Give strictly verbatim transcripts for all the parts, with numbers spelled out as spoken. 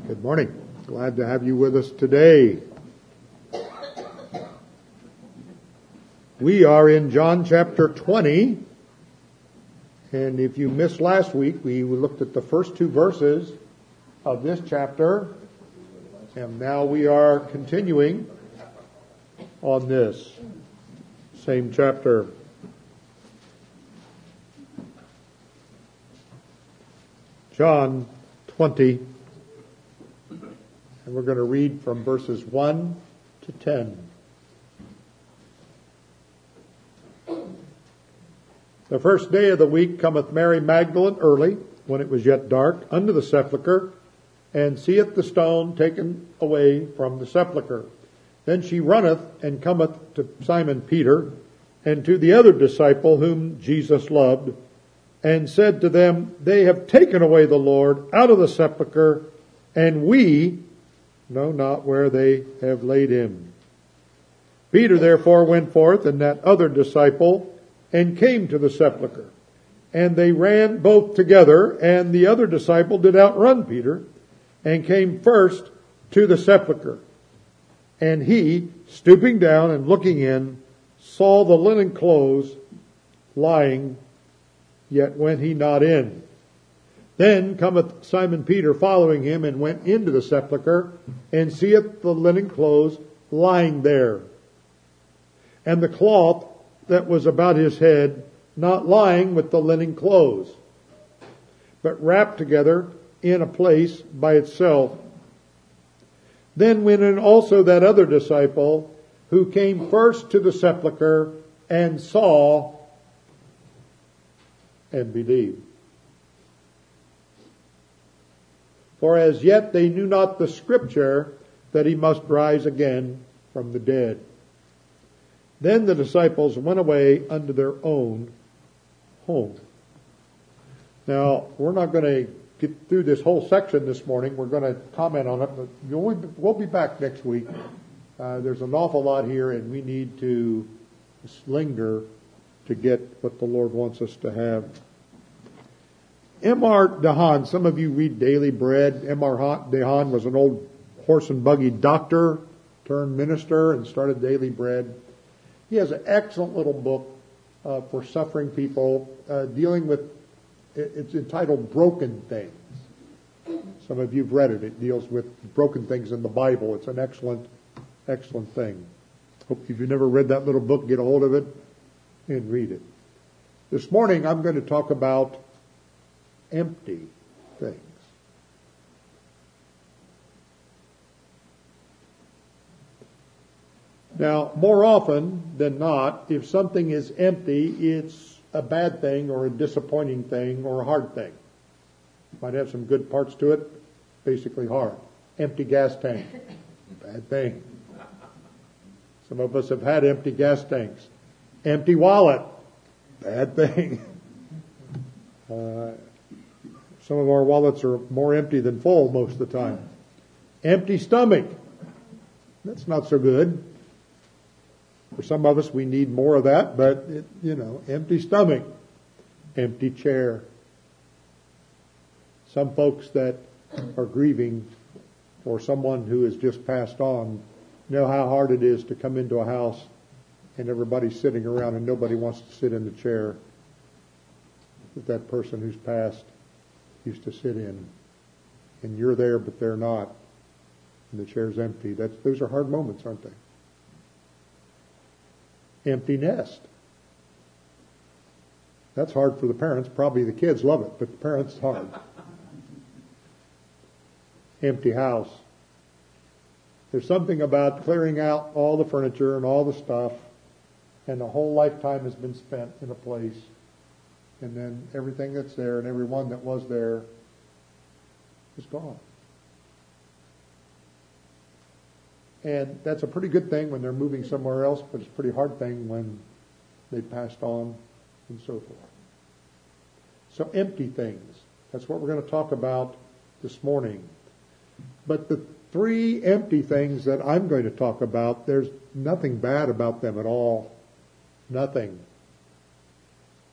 Good morning. Glad to have you with us today. We are in John chapter twenty, and if you missed last week, we looked at the first two verses of this chapter, and now we are continuing on this same chapter. John twenty. And we're going to read from verses one to ten. The first day of the week cometh Mary Magdalene early, when it was yet dark, unto the sepulchre, and seeth the stone taken away from the sepulchre. Then she runneth and cometh to Simon Peter, and to the other disciple whom Jesus loved, and said to them, They have taken away the Lord out of the sepulchre, and we know not where they have laid him. Peter therefore went forth, and that other disciple, and came to the sepulchre. And they ran both together, and the other disciple did outrun Peter, and came first to the sepulchre. And he, stooping down and looking in, saw the linen clothes lying, yet went he not in. Then cometh Simon Peter following him, and went into the sepulchre, and seeth the linen clothes lying there, and the cloth that was about his head not lying with the linen clothes, but wrapped together in a place by itself. Then went in also that other disciple, who came first to the sepulchre, and saw and believed. For as yet they knew not the scripture that he must rise again from the dead. Then the disciples went away unto their own home. Now, we're not going to get through this whole section this morning. We're going to comment on it, but we'll be back next week. Uh, there's an awful lot here, and we need to linger to get what the Lord wants us to have. M R DeHaan, some of you read Daily Bread. M R DeHaan was an old horse and buggy doctor turned minister and started Daily Bread. He has an excellent little book uh, for suffering people uh, dealing with, it's entitled Broken Things. Some of you have read it. It deals with broken things in the Bible. It's an excellent, excellent thing. Hope if you've never read that little book, get a hold of it and read it. This morning I'm going to talk about empty things. Now, more often than not, if something is empty, it's a bad thing or a disappointing thing or a hard thing. Might have some good parts to it, basically hard. Empty gas tank, bad thing. Some of us have had empty gas tanks. Empty wallet, bad thing. Uh, Some of our wallets are more empty than full most of the time. Empty stomach. That's not so good. For some of us, we need more of that, but, it, you know, empty stomach. Empty chair. Some folks that are grieving for someone who has just passed on know how hard it is to come into a house and everybody's sitting around and nobody wants to sit in the chair that that person who's passed used to sit in, and you're there but they're not, and the chair's empty. That's, those are hard moments, aren't they? Empty nest. That's hard for the parents. Probably the kids love it, but the parents, it's hard. Empty house. There's something about clearing out all the furniture and all the stuff, and a whole lifetime has been spent in a place, and then everything that's there and everyone that was there is gone. And that's a pretty good thing when they're moving somewhere else, but it's a pretty hard thing when they passed on and so forth. So empty things. That's what we're going to talk about this morning. But the three empty things that I'm going to talk about, there's nothing bad about them at all. Nothing.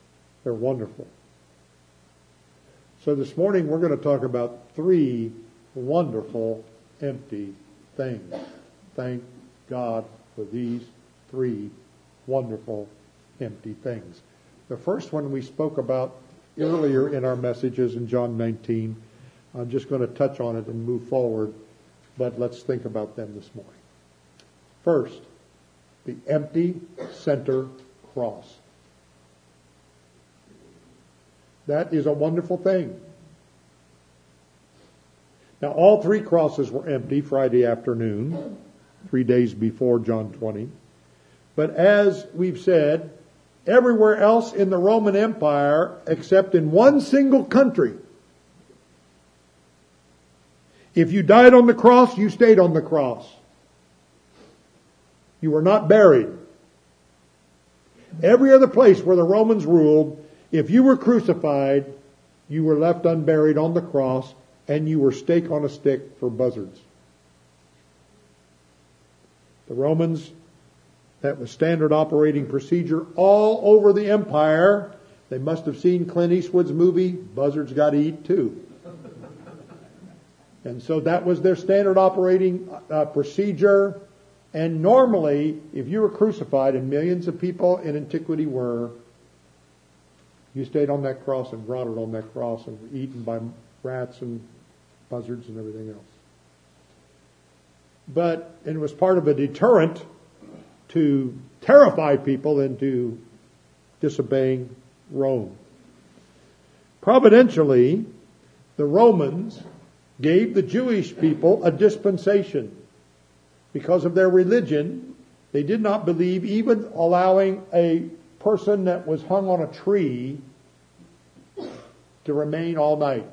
They're wonderful. So this morning we're going to talk about three wonderful empty things. Thank God for these three wonderful empty things. The first one we spoke about earlier in our messages in John nineteen. I'm just going to touch on it and move forward, but let's think about them this morning. First, the empty center cross. That is a wonderful thing. Now, all three crosses were empty Friday afternoon, three days before John twenty. But as we've said, everywhere else in the Roman Empire, except in one single country, if you died on the cross, you stayed on the cross. You were not buried. Every other place where the Romans ruled, if you were crucified, you were left unburied on the cross, and you were stake on a stick for buzzards. The Romans, that was standard operating procedure all over the empire. They must have seen Clint Eastwood's movie, Buzzards Gotta Eat Too. And so that was their standard operating uh, procedure. And normally, if you were crucified, and millions of people in antiquity were, you stayed on that cross and rotted on that cross and were eaten by rats and buzzards and everything else. But it was part of a deterrent to terrify people into disobeying Rome. Providentially, the Romans gave the Jewish people a dispensation. Because of their religion, they did not believe even allowing a person that was hung on a tree to remain all night.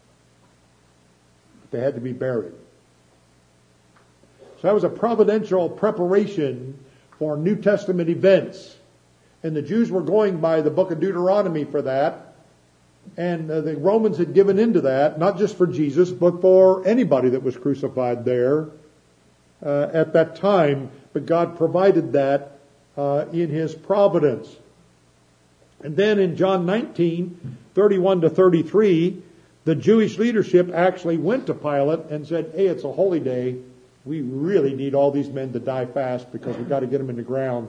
They had to be buried. So that was a providential preparation for New Testament events. And the Jews were going by the book of Deuteronomy for that. And uh, the Romans had given into that, not just for Jesus, but for anybody that was crucified there uh, at that time. But God provided that uh, in His providence. And then in John nineteen, thirty-one to thirty-three, the Jewish leadership actually went to Pilate and said, hey, it's a holy day. We really need all these men to die fast because we've got to get them in the ground.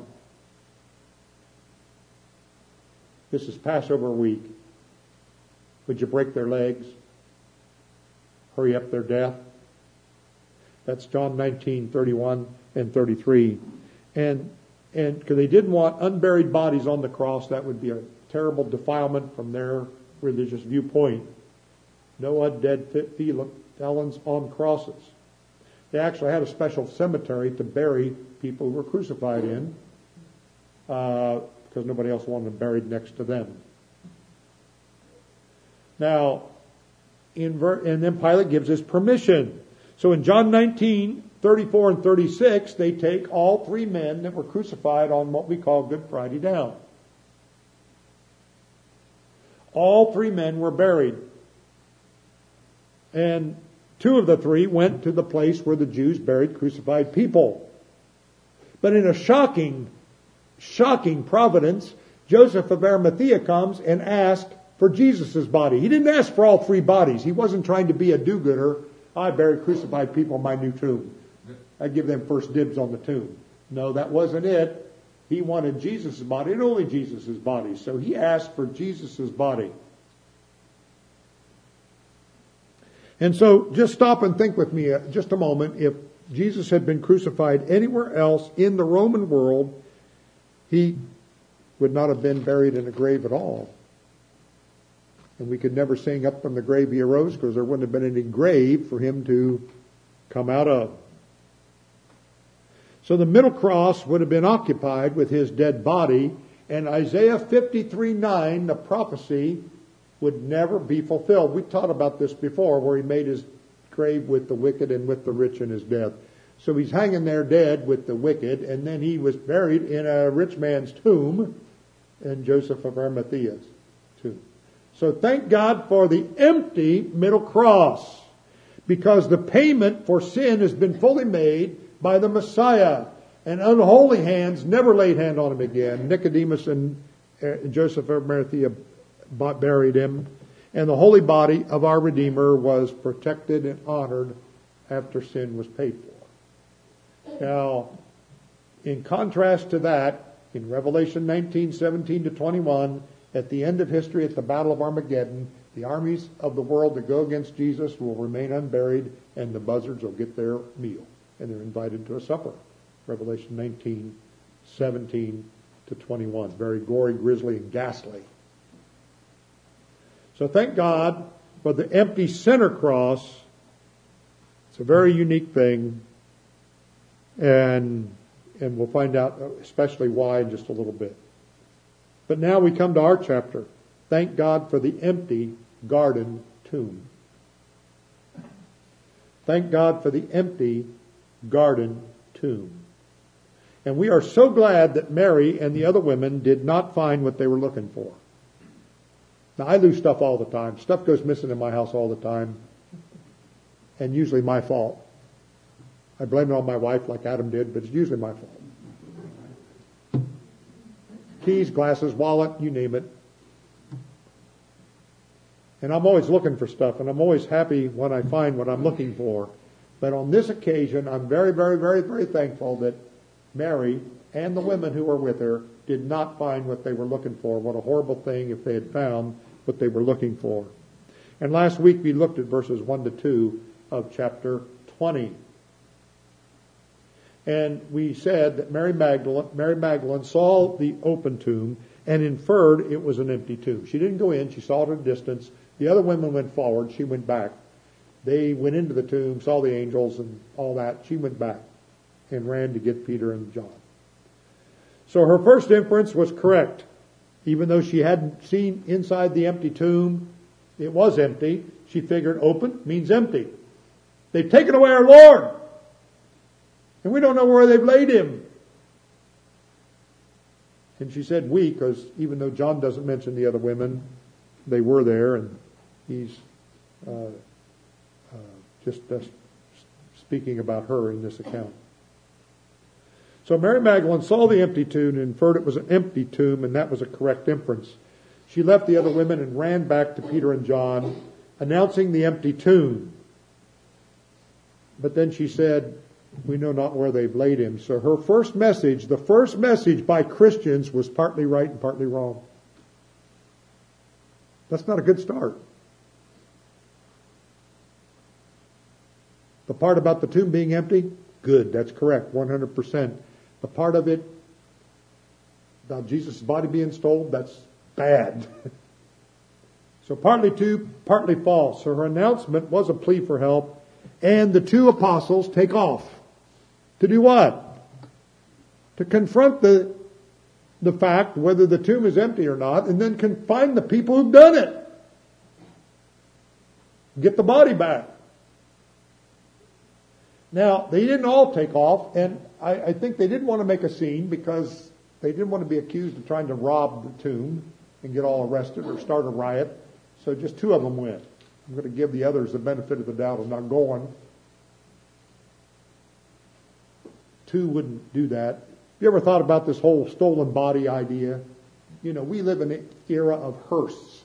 This is Passover week. Would you break their legs? Hurry up their death? That's John nineteen, thirty-one and thirty-three. And and because they didn't want unburied bodies on the cross, that would be a terrible defilement from their religious viewpoint. No undead felons on crosses. They actually had a special cemetery to bury people who were crucified in uh, because nobody else wanted them buried next to them. Now, in ver- and then Pilate gives us permission. So in John nineteen, thirty-four and thirty-six, they take all three men that were crucified on what we call Good Friday down. All three men were buried. And two of the three went to the place where the Jews buried crucified people. But in a shocking, shocking providence, Joseph of Arimathea comes and asks for Jesus' body. He didn't ask for all three bodies. He wasn't trying to be a do-gooder. I bury crucified people in my new tomb. I give them first dibs on the tomb. No, that wasn't it. He wanted Jesus' body and only Jesus' body. So he asked for Jesus' body. And so just stop and think with me just a moment. If Jesus had been crucified anywhere else in the Roman world, he would not have been buried in a grave at all. And we could never sing Up from the Grave He Arose because there wouldn't have been any grave for him to come out of. So the middle cross would have been occupied with his dead body, and Isaiah fifty-three nine, the prophecy, would never be fulfilled. We taught about this before, where he made his grave with the wicked and with the rich in his death. So he's hanging there dead with the wicked, and then he was buried in a rich man's tomb, in Joseph of Arimathea's tomb. So thank God for the empty middle cross, because the payment for sin has been fully made by the Messiah, and unholy hands never laid hand on him again. Nicodemus and Joseph of Arimathea buried him. And the holy body of our Redeemer was protected and honored after sin was paid for. Now, in contrast to that, in Revelation nineteen, seventeen to twenty-one, at the end of history, at the Battle of Armageddon, the armies of the world that go against Jesus will remain unburied, and the buzzards will get their meal, and they're invited to a supper. Revelation nineteen, seventeen to twenty-one. Very gory, grisly, and ghastly. So thank God for the empty center cross. It's a very unique thing, and and we'll find out especially why in just a little bit. But now we come to our chapter. Thank God for the empty garden tomb. Thank God for the empty garden tomb. And we are so glad that Mary and the other women did not find what they were looking for. Now, I lose stuff all the time. Stuff goes missing in my house all the time. And usually my fault. I blame it on my wife like Adam did, but it's usually my fault. Keys, glasses, wallet, you name it. And I'm always looking for stuff, and I'm always happy when I find what I'm looking for. But on this occasion, I'm very, very, very, very thankful that Mary and the women who were with her did not find what they were looking for. What a horrible thing if they had found what they were looking for. And last week we looked at verses one to two of chapter twenty. And we said that Mary Magdalene, Mary Magdalene saw the open tomb and inferred it was an empty tomb. She didn't go in. She saw it at a distance. The other women went forward. She went back. They went into the tomb, saw the angels and all that. She went back and ran to get Peter and John. So her first inference was correct. Even though she hadn't seen inside the empty tomb, it was empty. She figured open means empty. They've taken away our Lord. And we don't know where they've laid him. And she said we, because even though John doesn't mention the other women, they were there, and he's uh, uh, just uh, speaking about her in this account. So Mary Magdalene saw the empty tomb and inferred it was an empty tomb, and that was a correct inference. She left the other women and ran back to Peter and John, announcing the empty tomb. But then she said, we know not where they've laid him. So her first message, the first message by Christians, was partly right and partly wrong. That's not a good start. The part about the tomb being empty, good, that's correct, one hundred percent. The part of it about Jesus' body being stolen, that's bad. So partly true, partly false. So her announcement was a plea for help, and the two apostles take off. To do what? To confront the, the fact whether the tomb is empty or not, and then can find the people who've done it. Get the body back. Now, they didn't all take off, and I, I think they didn't want to make a scene because they didn't want to be accused of trying to rob the tomb and get all arrested or start a riot. So just two of them went. I'm going to give the others the benefit of the doubt of not going. Two wouldn't do that. You ever thought about this whole stolen body idea? You know, we live in an era of hearses.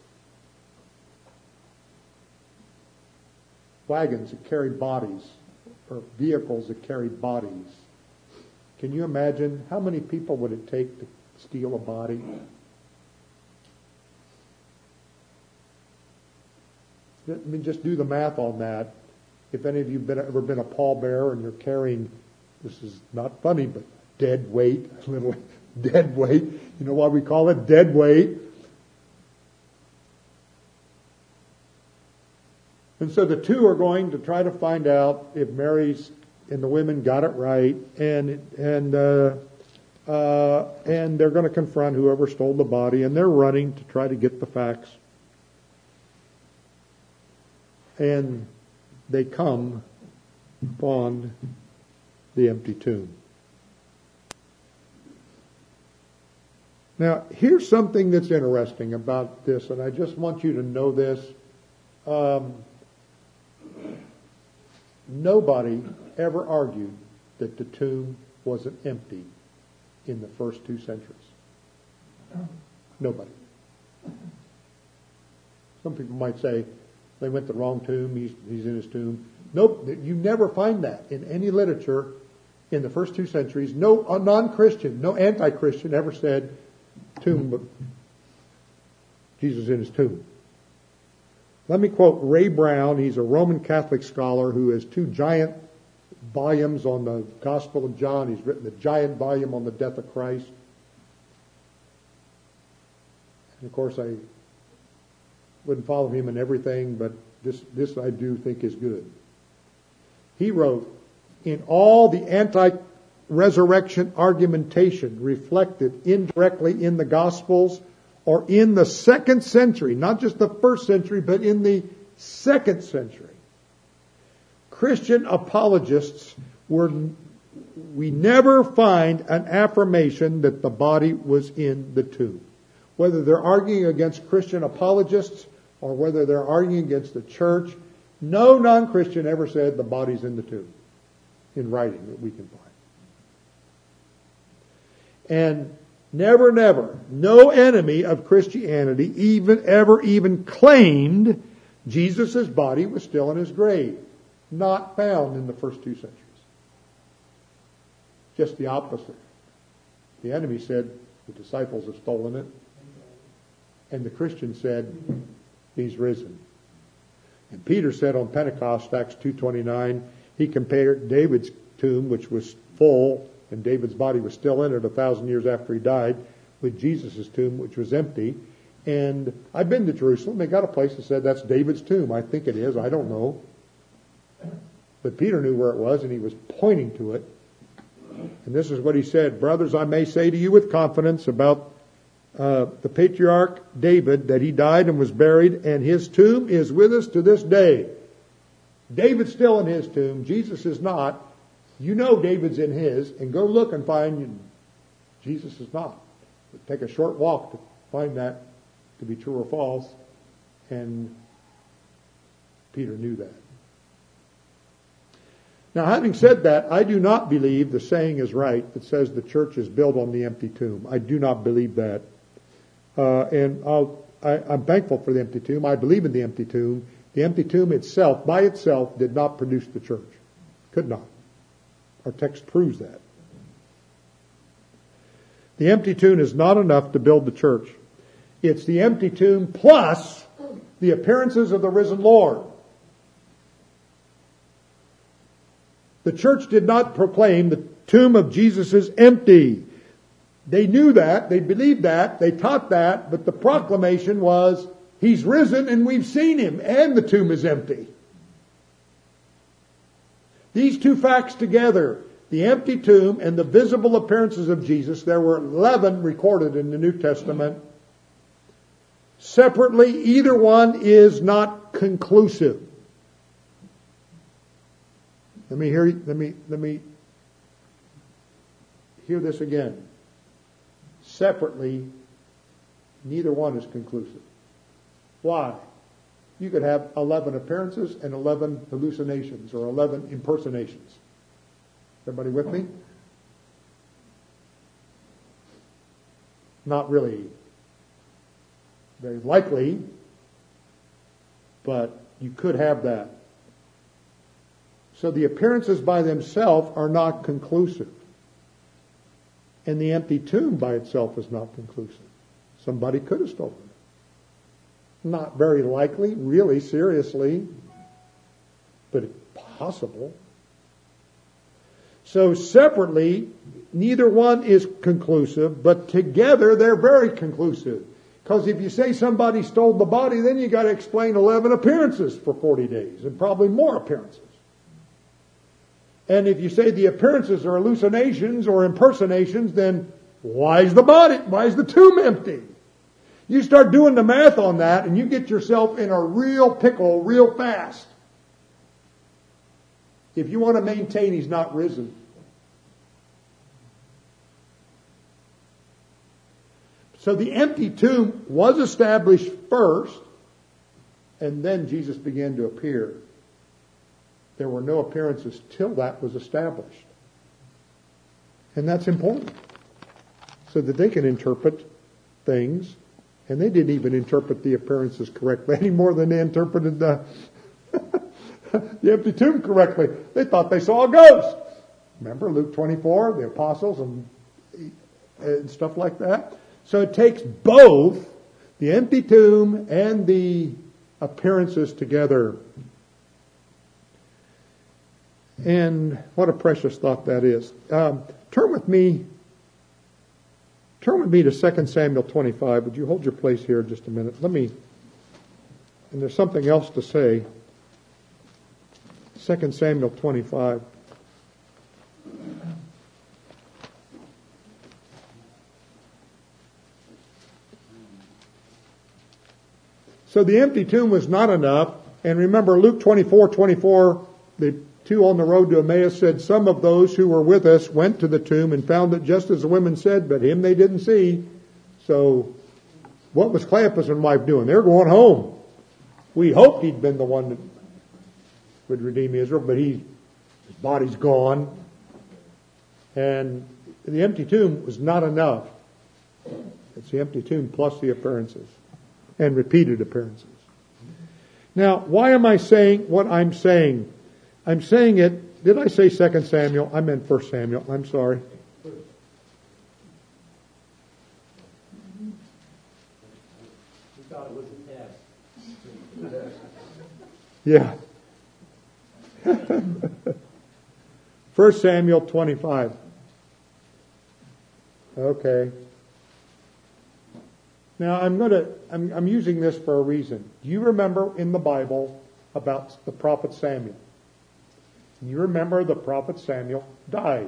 Wagons that carry bodies, or vehicles that carry bodies. Can you imagine how many people would it take to steal a body? I mean, just do the math on that. If any of you have been, ever been a pallbearer and you're carrying, this is not funny, but dead weight, little dead weight. You know why we call it dead weight? And so the two are going to try to find out if Mary's and the women got it right, and and uh, uh, and they're going to confront whoever stole the body, and they're running to try to get the facts. And they come upon the empty tomb. Now, here's something that's interesting about this, and I just want you to know this. Um, nobody ever argued that the tomb wasn't empty in the first two centuries. Nobody. Some people might say they went to the wrong tomb, he's, he's in his tomb. Nope, you never find that in any literature in the first two centuries. No a non-Christian, no anti-Christian ever said tomb, but Jesus in his tomb. Let me quote Ray Brown. He's a Roman Catholic scholar who has two giant volumes on the Gospel of John. He's written a giant volume on the death of Christ. And of course, I wouldn't follow him in everything, but this, this I do think is good. He wrote, in all the anti-resurrection argumentation reflected indirectly in the Gospels or in the second century, not just the first century, but in the second century, Christian apologists were, we never find an affirmation that the body was in the tomb. Whether they're arguing against Christian apologists or whether they're arguing against the church, no non-Christian ever said the body's in the tomb in writing that we can find. And never, never, no enemy of Christianity even ever even claimed Jesus' body was still in his grave. Not found in the first two centuries. Just the opposite. The enemy said the disciples have stolen it. And the Christian said he's risen. And Peter said on Pentecost, Acts two twenty-nine, he compared David's tomb, which was full, and David's body was still in it a thousand years after he died, with Jesus' tomb, which was empty. And I've been to Jerusalem. They got a place that said that's David's tomb. I think it is. I don't know. But Peter knew where it was, and he was pointing to it. And this is what he said, brothers, I may say to you with confidence about uh, the patriarch David, that he died and was buried, and his tomb is with us to this day. David's still in his tomb. Jesus is not. You know David's in his, and go look and find you. Jesus is not. But take a short walk to find that to be true or false. And Peter knew that. Now, having said that, I do not believe the saying is right that says the church is built on the empty tomb. I do not believe that. Uh, and I'll, I, I'm thankful for the empty tomb. I believe in the empty tomb. The empty tomb itself, by itself, did not produce the church. Could not. Our text proves that. The empty tomb is not enough to build the church. It's the empty tomb plus the appearances of the risen Lord. The church did not proclaim the tomb of Jesus is empty. They knew that, they believed that, they taught that, but the proclamation was, he's risen and we've seen him, and the tomb is empty. These two facts together, the empty tomb and the visible appearances of Jesus, there were eleven recorded in the New Testament. Separately, either one is not conclusive. Let me hear let me let me hear this again. Separately, neither one is conclusive. Why? You could have eleven appearances and eleven hallucinations or eleven impersonations. Everybody with me? Not really very likely, but you could have that. So the appearances by themselves are not conclusive. And the empty tomb by itself is not conclusive. Somebody could have stolen it. Not very likely, really, seriously, but possible. So separately, neither one is conclusive, but together they're very conclusive. Because if you say somebody stole the body, then you got to explain eleven appearances for forty days, and probably more appearances. And if you say the appearances are hallucinations or impersonations, then why is the body, why is the tomb empty? You start doing the math on that and you get yourself in a real pickle real fast. If you want to maintain he's not risen. So the empty tomb was established first, and then Jesus began to appear. There were no appearances till that was established. And that's important, so that they can interpret things And they didn't even interpret the appearances correctly any more than they interpreted the, the empty tomb correctly. They thought they saw a ghost. Remember Luke twenty-four, the apostles and, and stuff like that? So it takes both the empty tomb and the appearances together. And what a precious thought that is. Um, turn with me Turn with me to Second Samuel twenty-five. Would you hold your place here just a minute? Let me, and there's something else to say. Second Samuel twenty-five. So the empty tomb was not enough. And remember Luke twenty-four twenty-four, the two on the road to Emmaus said, some of those who were with us went to the tomb and found it just as the women said, but him they didn't see. So what was Cleopas and wife doing? They're going home. We hoped he'd been the one that would redeem Israel, but he, his body's gone. And the empty tomb was not enough. It's the empty tomb plus the appearances and repeated appearances. Now, why am I saying what I'm saying? I'm saying it, did I say Second Samuel? I meant First Samuel. I'm sorry. We thought it was a test. Yeah. First Samuel twenty-five. Okay. Now I'm going to, I'm, I'm using this for a reason. Do you remember in the Bible about the prophet Samuel? You remember the prophet Samuel died.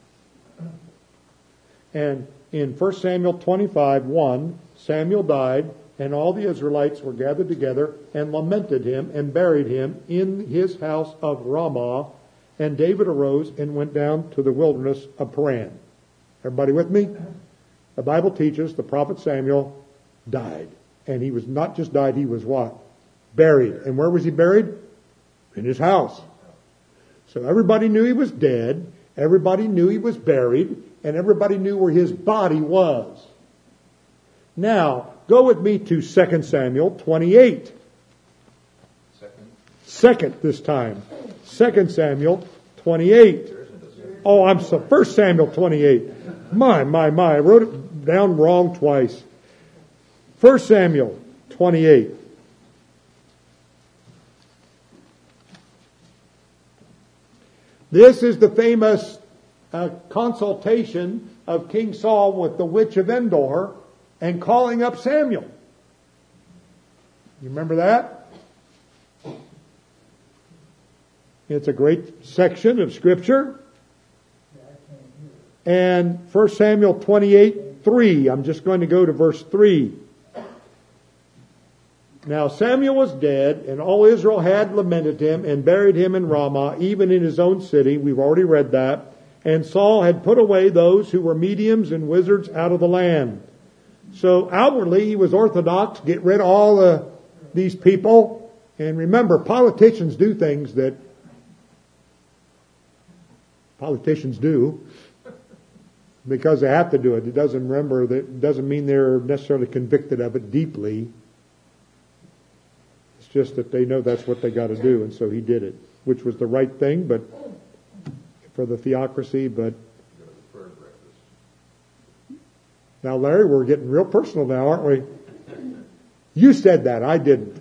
And in First Samuel twenty-five, one, Samuel died, and all the Israelites were gathered together and lamented him and buried him in his house of Ramah. And David arose and went down to the wilderness of Paran. Everybody with me? The Bible teaches the prophet Samuel died. And he was not just died, he was what? Buried. And where was he buried? In his house. So everybody knew he was dead, everybody knew he was buried, and everybody knew where his body was. Now, go with me to Second Samuel twenty-eight. Second. Second this time. Second Samuel twenty-eight. Oh, I'm so First Samuel twenty-eight. My, my, my. I wrote it down wrong twice. First Samuel twenty-eight. This is the famous uh, consultation of King Saul with the witch of Endor and calling up Samuel. You remember that? It's a great section of Scripture. And First Samuel twenty-eight, three. I'm just going to go to verse three. Now Samuel was dead, and all Israel had lamented him and buried him in Ramah, even in his own city. We've already read that. And Saul had put away those who were mediums and wizards out of the land. So outwardly he was orthodox, get rid of all the, these people. And remember, politicians do things that politicians do because they have to do it. It doesn't remember that it doesn't mean they're necessarily convicted of it deeply. Just that they know that's what they got to do, and so he did it, which was the right thing, but for the theocracy. But now, Larry, we're getting real personal now, aren't we? You said that, I didn't.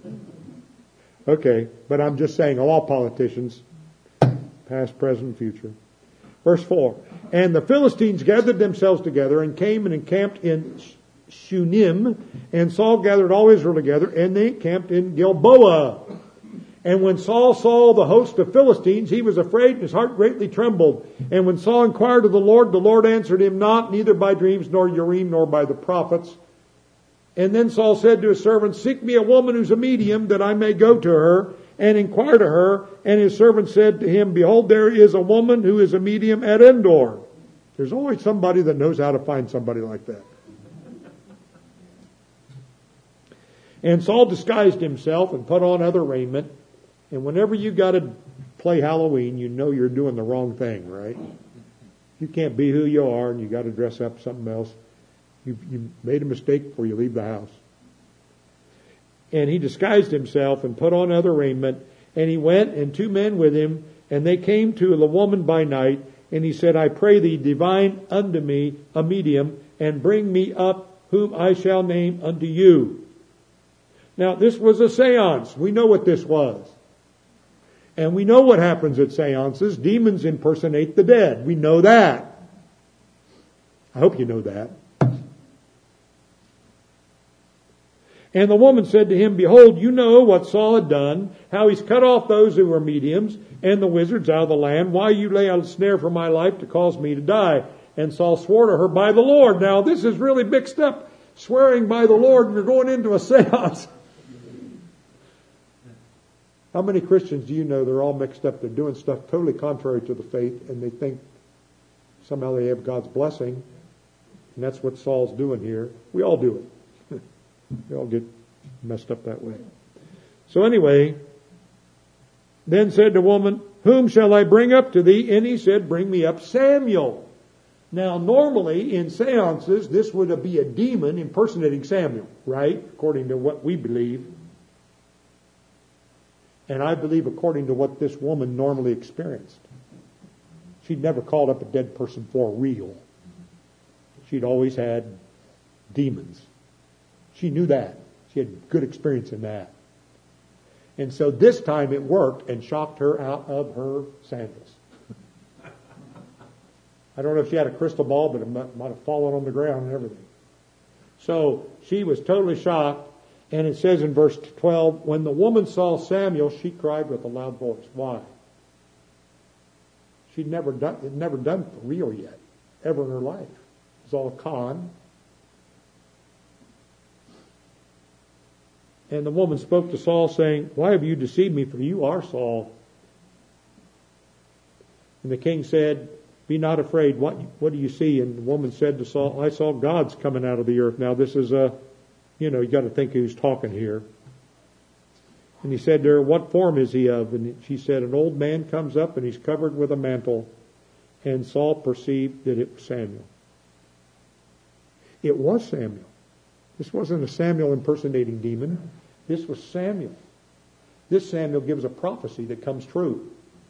Okay, but I'm just saying, all politicians, past, present, future. Verse four. And the Philistines gathered themselves together and came and encamped in Shunem, and Saul gathered all Israel together, and they encamped in Gilboa. And when Saul saw the host of Philistines, he was afraid, and his heart greatly trembled. And when Saul inquired of the Lord, the Lord answered him not, neither by dreams, nor Urim, nor by the prophets. And then Saul said to his servant, seek me a woman who's a medium, that I may go to her and inquire to her. And his servant said to him, behold, there is a woman who is a medium at Endor. There's always somebody that knows how to find somebody like that. And Saul disguised himself and put on other raiment. And whenever you got to play Halloween, you know you're doing the wrong thing, right? You can't be who you are, and you got to dress up something else. You, you made a mistake before you leave the house. And he disguised himself and put on other raiment, and he went, and two men with him, and they came to the woman by night, and he said, I pray thee, divine unto me a medium, and bring me up whom I shall name unto you. Now, this was a seance. We know what this was. And we know what happens at seances. Demons impersonate the dead. We know that. I hope you know that. And the woman said to him, Behold, you know what Saul had done, how he's cut off those who were mediums and the wizards out of the land. Why you lay a snare for my life to cause me to die? And Saul swore to her by the Lord. Now, this is really mixed up. Swearing by the Lord, and you're going into a seance. How many Christians do you know they're all mixed up? They're doing stuff totally contrary to the faith, and they think somehow they have God's blessing. And that's what Saul's doing here. We all do it. We all get messed up that way. So anyway, then said the woman, Whom shall I bring up to thee? And he said, Bring me up Samuel. Now, normally in seances, this would be a demon impersonating Samuel, right? According to what we believe. And I believe according to what this woman normally experienced. She'd never called up a dead person for real. She'd always had demons. She knew that. She had good experience in that. And so this time it worked and shocked her out of her sandals. I don't know if she had a crystal ball, but it might, might have fallen on the ground and everything. So she was totally shocked. And it says in verse twelve, When the woman saw Samuel, she cried with a loud voice. Why? She'd never done it, never done for real yet, ever in her life. It was all a con. And the woman spoke to Saul, saying, Why have you deceived me? For you are Saul. And the king said, Be not afraid. What, what do you see? And the woman said to Saul, I saw gods coming out of the earth. Now this is a, you know, you got to think who's talking here. And he said to her, What form is he of? And she said, An old man comes up and he's covered with a mantle. And Saul perceived that it was Samuel. It was Samuel. This wasn't a Samuel impersonating demon. This was Samuel. This Samuel gives a prophecy that comes true.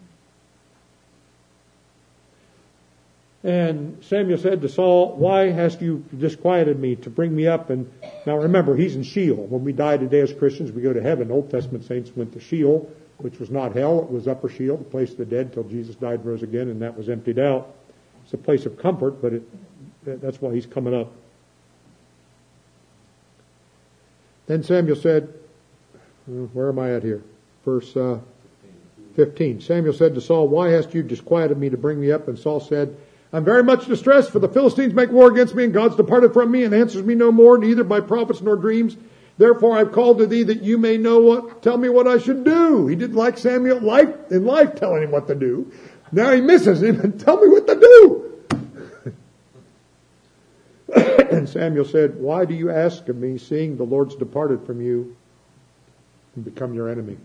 And Samuel said to Saul, Why hast you disquieted me to bring me up? And now remember, he's in Sheol. When we die today as Christians, we go to heaven. Old Testament saints went to Sheol, which was not hell. It was upper Sheol, the place of the dead, till Jesus died and rose again, and that was emptied out. It's a place of comfort, but it, that's why he's coming up. Then Samuel said, where am I at here? Verse uh, fifteen. Samuel said to Saul, Why hast you disquieted me to bring me up? And Saul said, I'm very much distressed, for the Philistines make war against me, and God's departed from me, and answers me no more, neither by prophets nor dreams. Therefore I've called to thee that you may know what, tell me what I should do. He didn't like Samuel life, in life telling him what to do. Now he misses him, and tell me what to do. And Samuel said, Why do you ask of me, seeing the Lord's departed from you and become your enemy?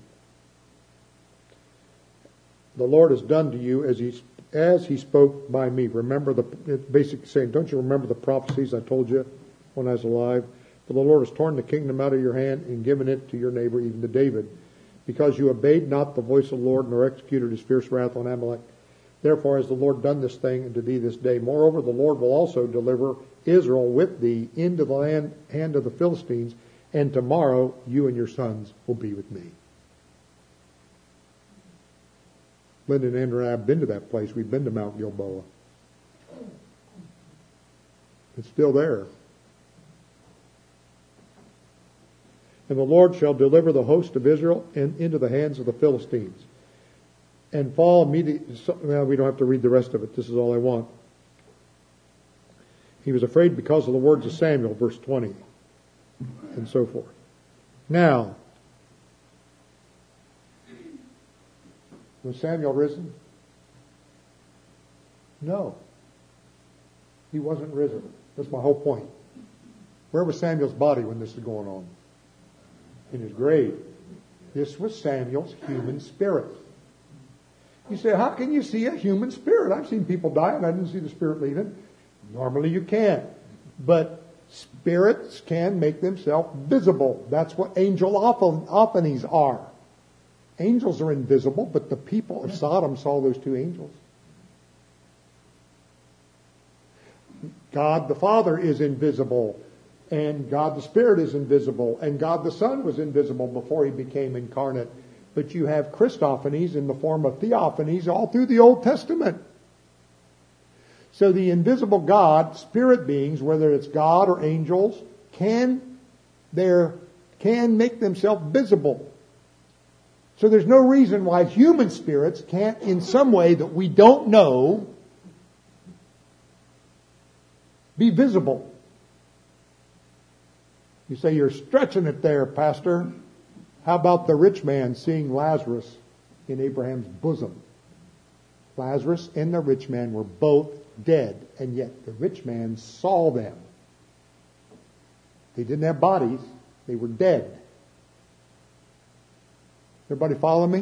The Lord has done to you as he, as he spoke by me. Remember the, it's basically saying, don't you remember the prophecies I told you when I was alive? For the Lord has torn the kingdom out of your hand and given it to your neighbor, even to David, because you obeyed not the voice of the Lord, nor executed his fierce wrath on Amalek. Therefore has the Lord done this thing unto thee this day. Moreover, the Lord will also deliver Israel with thee into the land, hand of the Philistines, and tomorrow you and your sons will be with me. Linda and Andrew and I have been to that place. We've been to Mount Gilboa. It's still there. And the Lord shall deliver the host of Israel in, into the hands of the Philistines. And fall immediately. Well, we don't have to read the rest of it. This is all I want. He was afraid because of the words of Samuel, verse twenty, and so forth. Now, was Samuel risen? No. He wasn't risen. That's my whole point. Where was Samuel's body when this was going on? In his grave. This was Samuel's human spirit. You say, how can you see a human spirit? I've seen people die and I didn't see the spirit leaving. Normally you can't. But spirits can make themselves visible. That's what angel ophanies are. Angels are invisible, but the people of Sodom saw those two angels. God the Father is invisible, and God the Spirit is invisible, and God the Son was invisible before he became incarnate. But you have Christophanies in the form of theophanies all through the Old Testament. So the invisible God, spirit beings, whether it's God or angels, can, there, can make themselves visible. So there's no reason why human spirits can't, in some way that we don't know, be visible. You say, you're stretching it there, Pastor. How about the rich man seeing Lazarus in Abraham's bosom? Lazarus and the rich man were both dead, and yet the rich man saw them. They didn't have bodies. They were dead. Everybody follow me?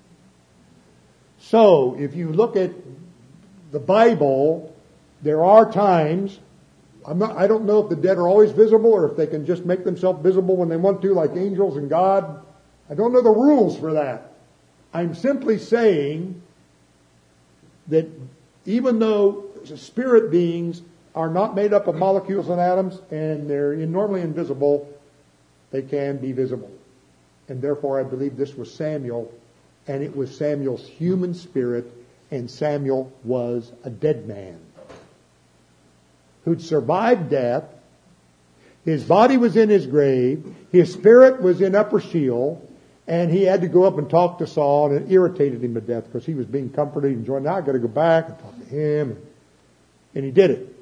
So, if you look at the Bible, there are times, I'm not, I don't know if the dead are always visible or if they can just make themselves visible when they want to, like angels and God. I don't know the rules for that. I'm simply saying that even though spirit beings are not made up of molecules and atoms and they're normally invisible, they can be visible. And therefore I believe this was Samuel, and it was Samuel's human spirit, and Samuel was a dead man who'd survived death. His body was in his grave. His spirit was in Upper Sheol. And he had to go up and talk to Saul, and it irritated him to death because he was being comforted and joined. Now I've got to go back and talk to him. And he did it.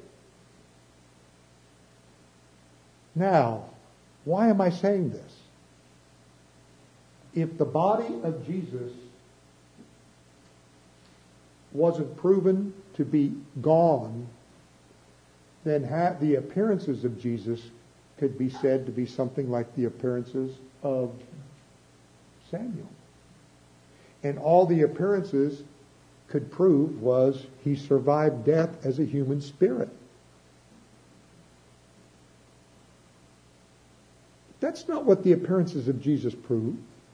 Now, why am I saying this? If the body of Jesus wasn't proven to be gone, then ha- the appearances of Jesus could be said to be something like the appearances of Samuel. And all the appearances could prove was he survived death as a human spirit. That's not what the appearances of Jesus prove.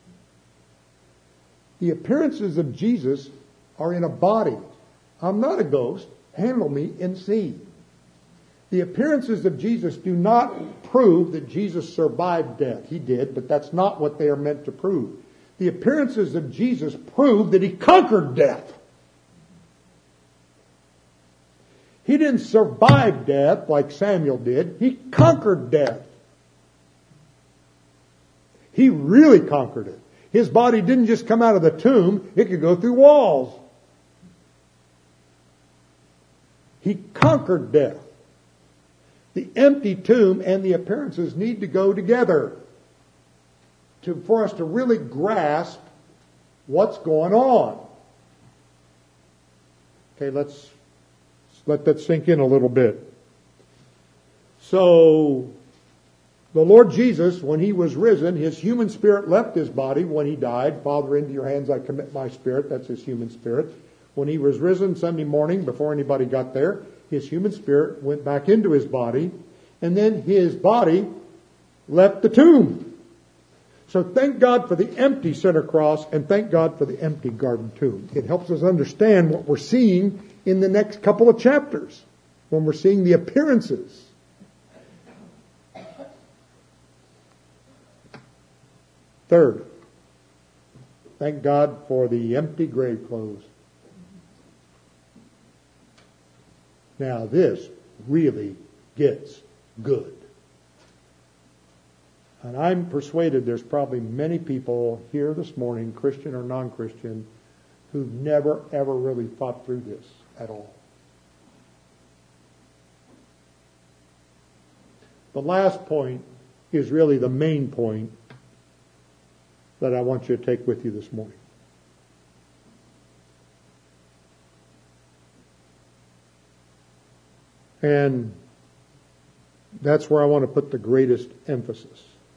The appearances of Jesus are in a body. I'm not a ghost. Handle me and see. The appearances of Jesus do not prove that Jesus survived death. He did, but that's not what they are meant to prove. The appearances of Jesus prove that he conquered death. He didn't survive death like Samuel did. He conquered death. He really conquered it. His body didn't just come out of the tomb. It could go through walls. He conquered death. The empty tomb and the appearances need to go together to, for us to really grasp what's going on. Okay, let's let that sink in a little bit. So, the Lord Jesus, when he was risen, his human spirit left his body when he died. Father, into your hands I commit my spirit. That's his human spirit. When he was risen Sunday morning, before anybody got there, his human spirit went back into his body, and then his body left the tomb. So thank God for the empty center cross, and thank God for the empty garden tomb. It helps us understand what we're seeing in the next couple of chapters, when we're seeing the appearances. Third, thank God for the empty grave clothes. Now this really gets good. And I'm persuaded there's probably many people here this morning, Christian or non-Christian, who've never ever really thought through this at all. The last point is really the main point that I want you to take with you this morning. And that's where I want to put the greatest emphasis.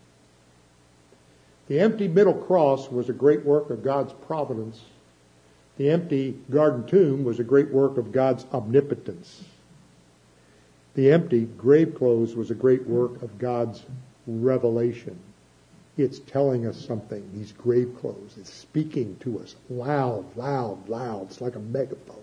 The empty middle cross was a great work of God's providence. The empty garden tomb was a great work of God's omnipotence. The empty grave clothes was a great work of God's revelation. It's telling us something. These grave clothes. It's speaking to us loud, loud, loud. It's like a megaphone.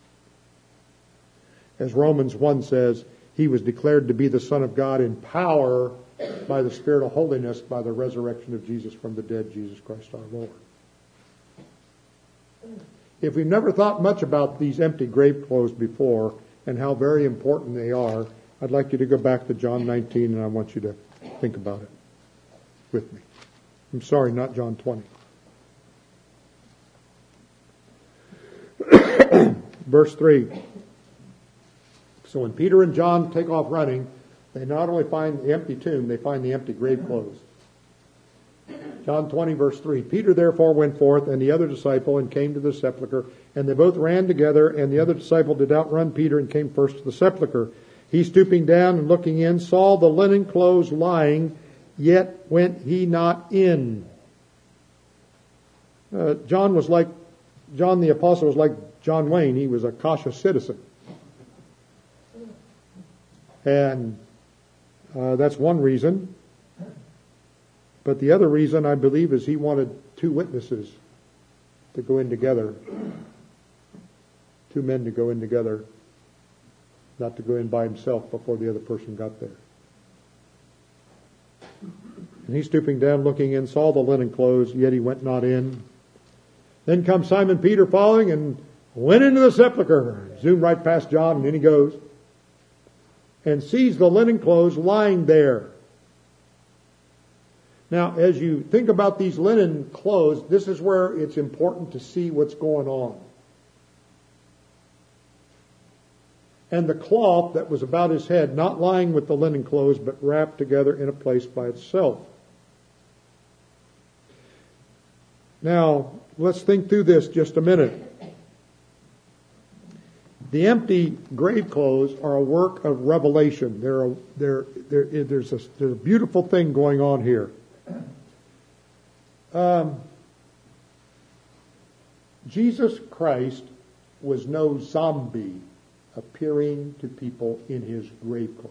As Romans one says, he was declared to be the Son of God in power by the Spirit of holiness, by the resurrection of Jesus from the dead, Jesus Christ our Lord. If we've never thought much about these empty grave clothes before and how very important they are, I'd like you to go back to John nineteen, and I want you to think about it with me. I'm sorry, not John twenty. Verse three. So when Peter and John take off running, they not only find the empty tomb, they find the empty grave clothes. John twenty, verse three. Peter therefore went forth, and the other disciple, and came to the sepulchre. And they both ran together, and the other disciple did outrun Peter, and came first to the sepulchre. He, stooping down and looking in, saw the linen clothes lying, yet went he not in. Uh, John was like, John the Apostle was like John Wayne. He was a cautious citizen. And uh, that's one reason. But the other reason, I believe, is he wanted two witnesses to go in together. Two men to go in together. Not to go in by himself before the other person got there. And he, stooping down, looking in, saw the linen clothes, yet he went not in. Then comes Simon Peter following and went into the sepulchre. Zoomed right past John, and in he goes. And sees the linen clothes lying there. Now, as you think about these linen clothes, this is where it's important to see what's going on. And the cloth that was about his head, not lying with the linen clothes, but wrapped together in a place by itself. Now, let's think through this just a minute. The empty grave clothes are a work of revelation. They're a, they're, they're, there's, a, there's a beautiful thing going on here. Um, Jesus Christ was no zombie appearing to people in his grave clothes.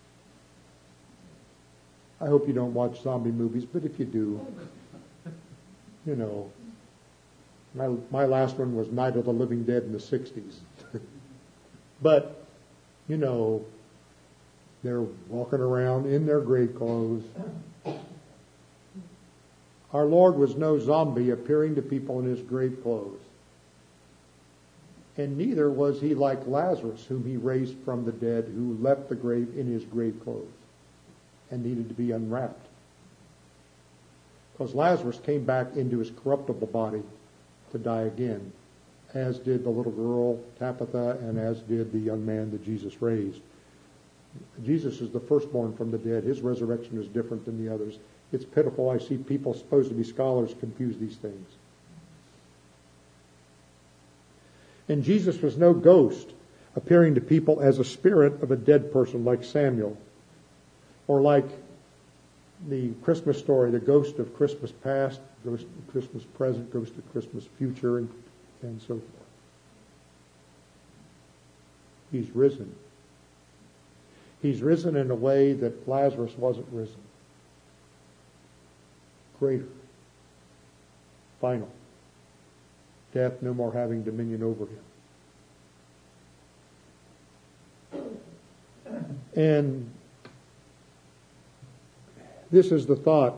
I hope you don't watch zombie movies, but if you do, you know, my, my last one was Night of the Living Dead in the sixties. But, you know, they're walking around in their grave clothes. Our Lord was no zombie appearing to people in his grave clothes. And neither was he like Lazarus, whom he raised from the dead, who left the grave in his grave clothes and needed to be unwrapped. Because Lazarus came back into his corruptible body to die again, as did the little girl Tabitha, and as did the young man that Jesus raised. Jesus is the firstborn from the dead. His resurrection is different than the others. It's pitiful. I see people supposed to be scholars confuse these things. And Jesus was no ghost appearing to people as a spirit of a dead person like Samuel, or like the Christmas story, the ghost of Christmas past, ghost of Christmas present, ghost of Christmas future, and, and so forth. He's risen. He's risen in a way that Lazarus wasn't risen. Greater. Final. Death no more having dominion over him. And this is the thought.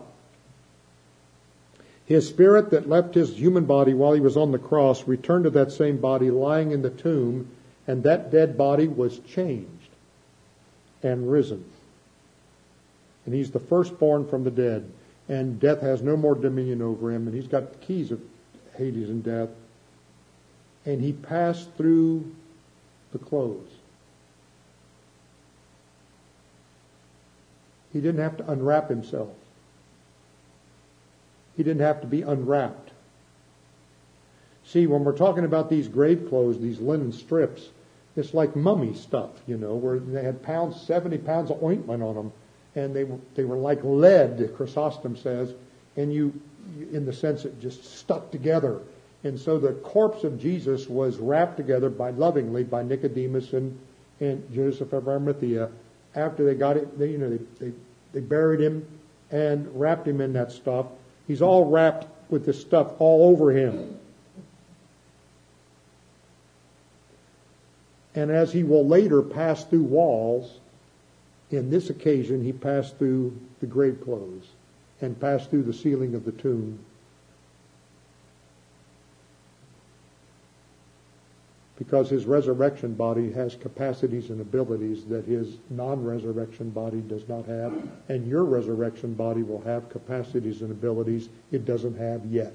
His spirit that left his human body while he was on the cross returned to that same body lying in the tomb, and that dead body was changed and risen. And he's the firstborn from the dead, and death has no more dominion over him, and he's got the keys of Hades and death. And he passed through the clothes. He didn't have to unwrap himself. He didn't have to be unwrapped. See, when we're talking about these grave clothes, these linen strips, it's like mummy stuff, you know, where they had pounds, seventy pounds of ointment on them, and they were, they were like lead, Chrysostom says, and you, in the sense it just stuck together. And so the corpse of Jesus was wrapped together by lovingly by Nicodemus and, And Joseph of Arimathea, after they got it, they, you know, they, they, they buried him and wrapped him in that stuff. He's all wrapped with this stuff all over him. And as he will later pass through walls, in this occasion he passed through the grave clothes and passed through the ceiling of the tomb. Because his resurrection body has capacities and abilities that his non-resurrection body does not have, and your resurrection body will have capacities and abilities it doesn't have yet.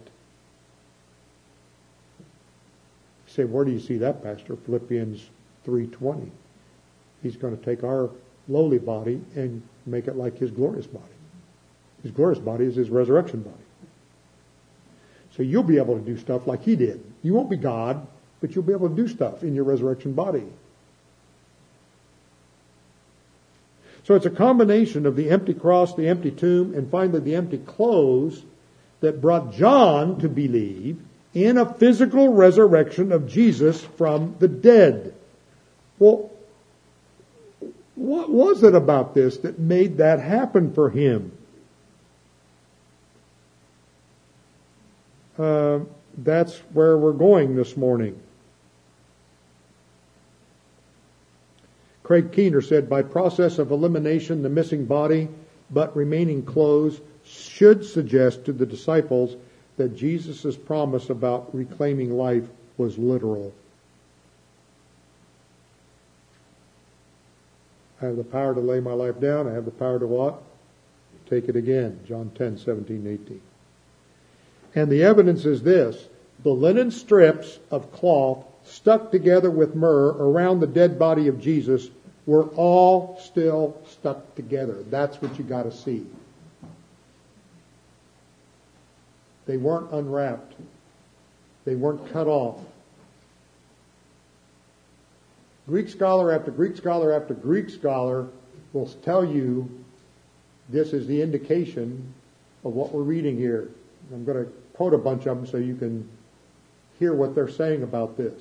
You say, where do you see that, Pastor? Philippians three twenty. He's going to take our lowly body and make it like his glorious body. His glorious body is his resurrection body. So you'll be able to do stuff like he did. You won't be God, but you'll be able to do stuff in your resurrection body. So it's a combination of the empty cross, the empty tomb, and finally the empty clothes that brought John to believe in a physical resurrection of Jesus from the dead. Well, what was it about this that made that happen for him? Uh, that's where we're going this morning. Craig Keener said, by process of elimination, the missing body but remaining clothes should suggest to the disciples that Jesus' promise about reclaiming life was literal. I have the power to lay my life down. I have the power to what? Take it again. John ten, seventeen, eighteen. And the evidence is this. The linen strips of cloth stuck together with myrrh around the dead body of Jesus were all still stuck together. That's what you got to see. They weren't unwrapped. They weren't cut off. Greek scholar after Greek scholar after Greek scholar will tell you this is the indication of what we're reading here. I'm going to quote a bunch of them so you can hear what they're saying about this.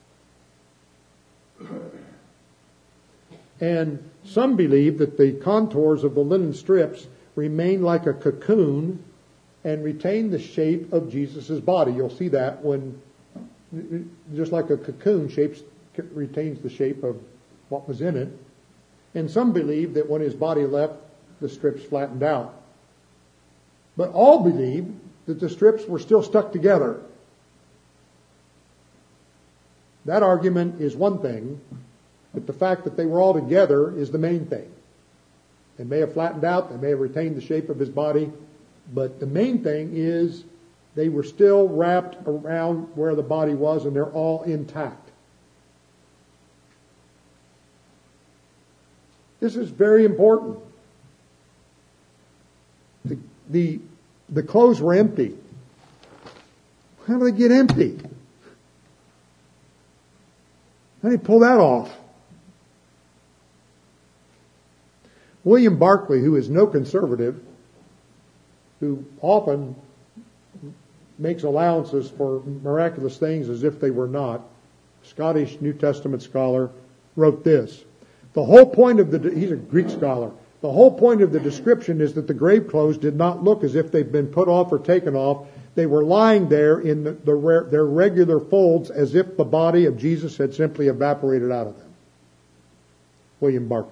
And some believe that the contours of the linen strips remain like a cocoon and retain the shape of Jesus' body. You'll see that when, just like a cocoon shapes, retains the shape of what was in it. And some believe that when his body left, the strips flattened out. But all believe that the strips were still stuck together. That argument is one thing, but the fact that they were all together is the main thing. They may have flattened out, they may have retained the shape of his body, but the main thing is they were still wrapped around where the body was and they're all intact. This is very important. The, the, the clothes were empty. How do they get empty? How do you pull that off? William Barclay, who is no conservative, who often makes allowances for miraculous things as if they were not, Scottish New Testament scholar, wrote this. The whole point of the, he's a Greek scholar, the whole point of the description is that the grave clothes did not look as if they'd been put off or taken off. They were lying there in the, the, their regular folds as if the body of Jesus had simply evaporated out of them. William Barclay.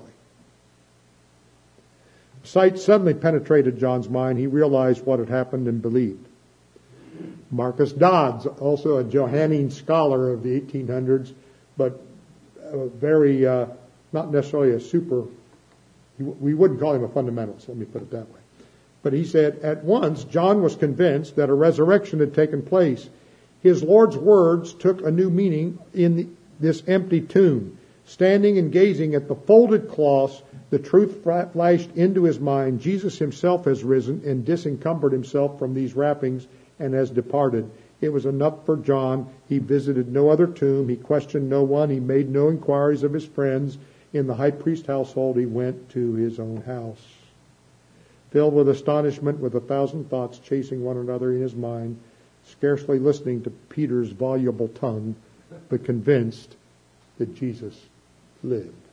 Sight suddenly penetrated John's mind. He realized what had happened and believed. Marcus Dodds, also a Johannine scholar of the eighteen hundreds, but a very, uh, not necessarily a super, we wouldn't call him a fundamentalist, let me put it that way. But he said, at once, John was convinced that a resurrection had taken place. His Lord's words took a new meaning in the, this empty tomb. Standing and gazing at the folded cloths, the truth flashed into his mind. Jesus himself has risen and disencumbered himself from these wrappings and has departed. It was enough for John. He visited no other tomb. He questioned no one. He made no inquiries of his friends. In the high priest household, he went to his own house. Filled with astonishment, with a thousand thoughts chasing one another in his mind, scarcely listening to Peter's voluble tongue, but convinced that Jesus lived.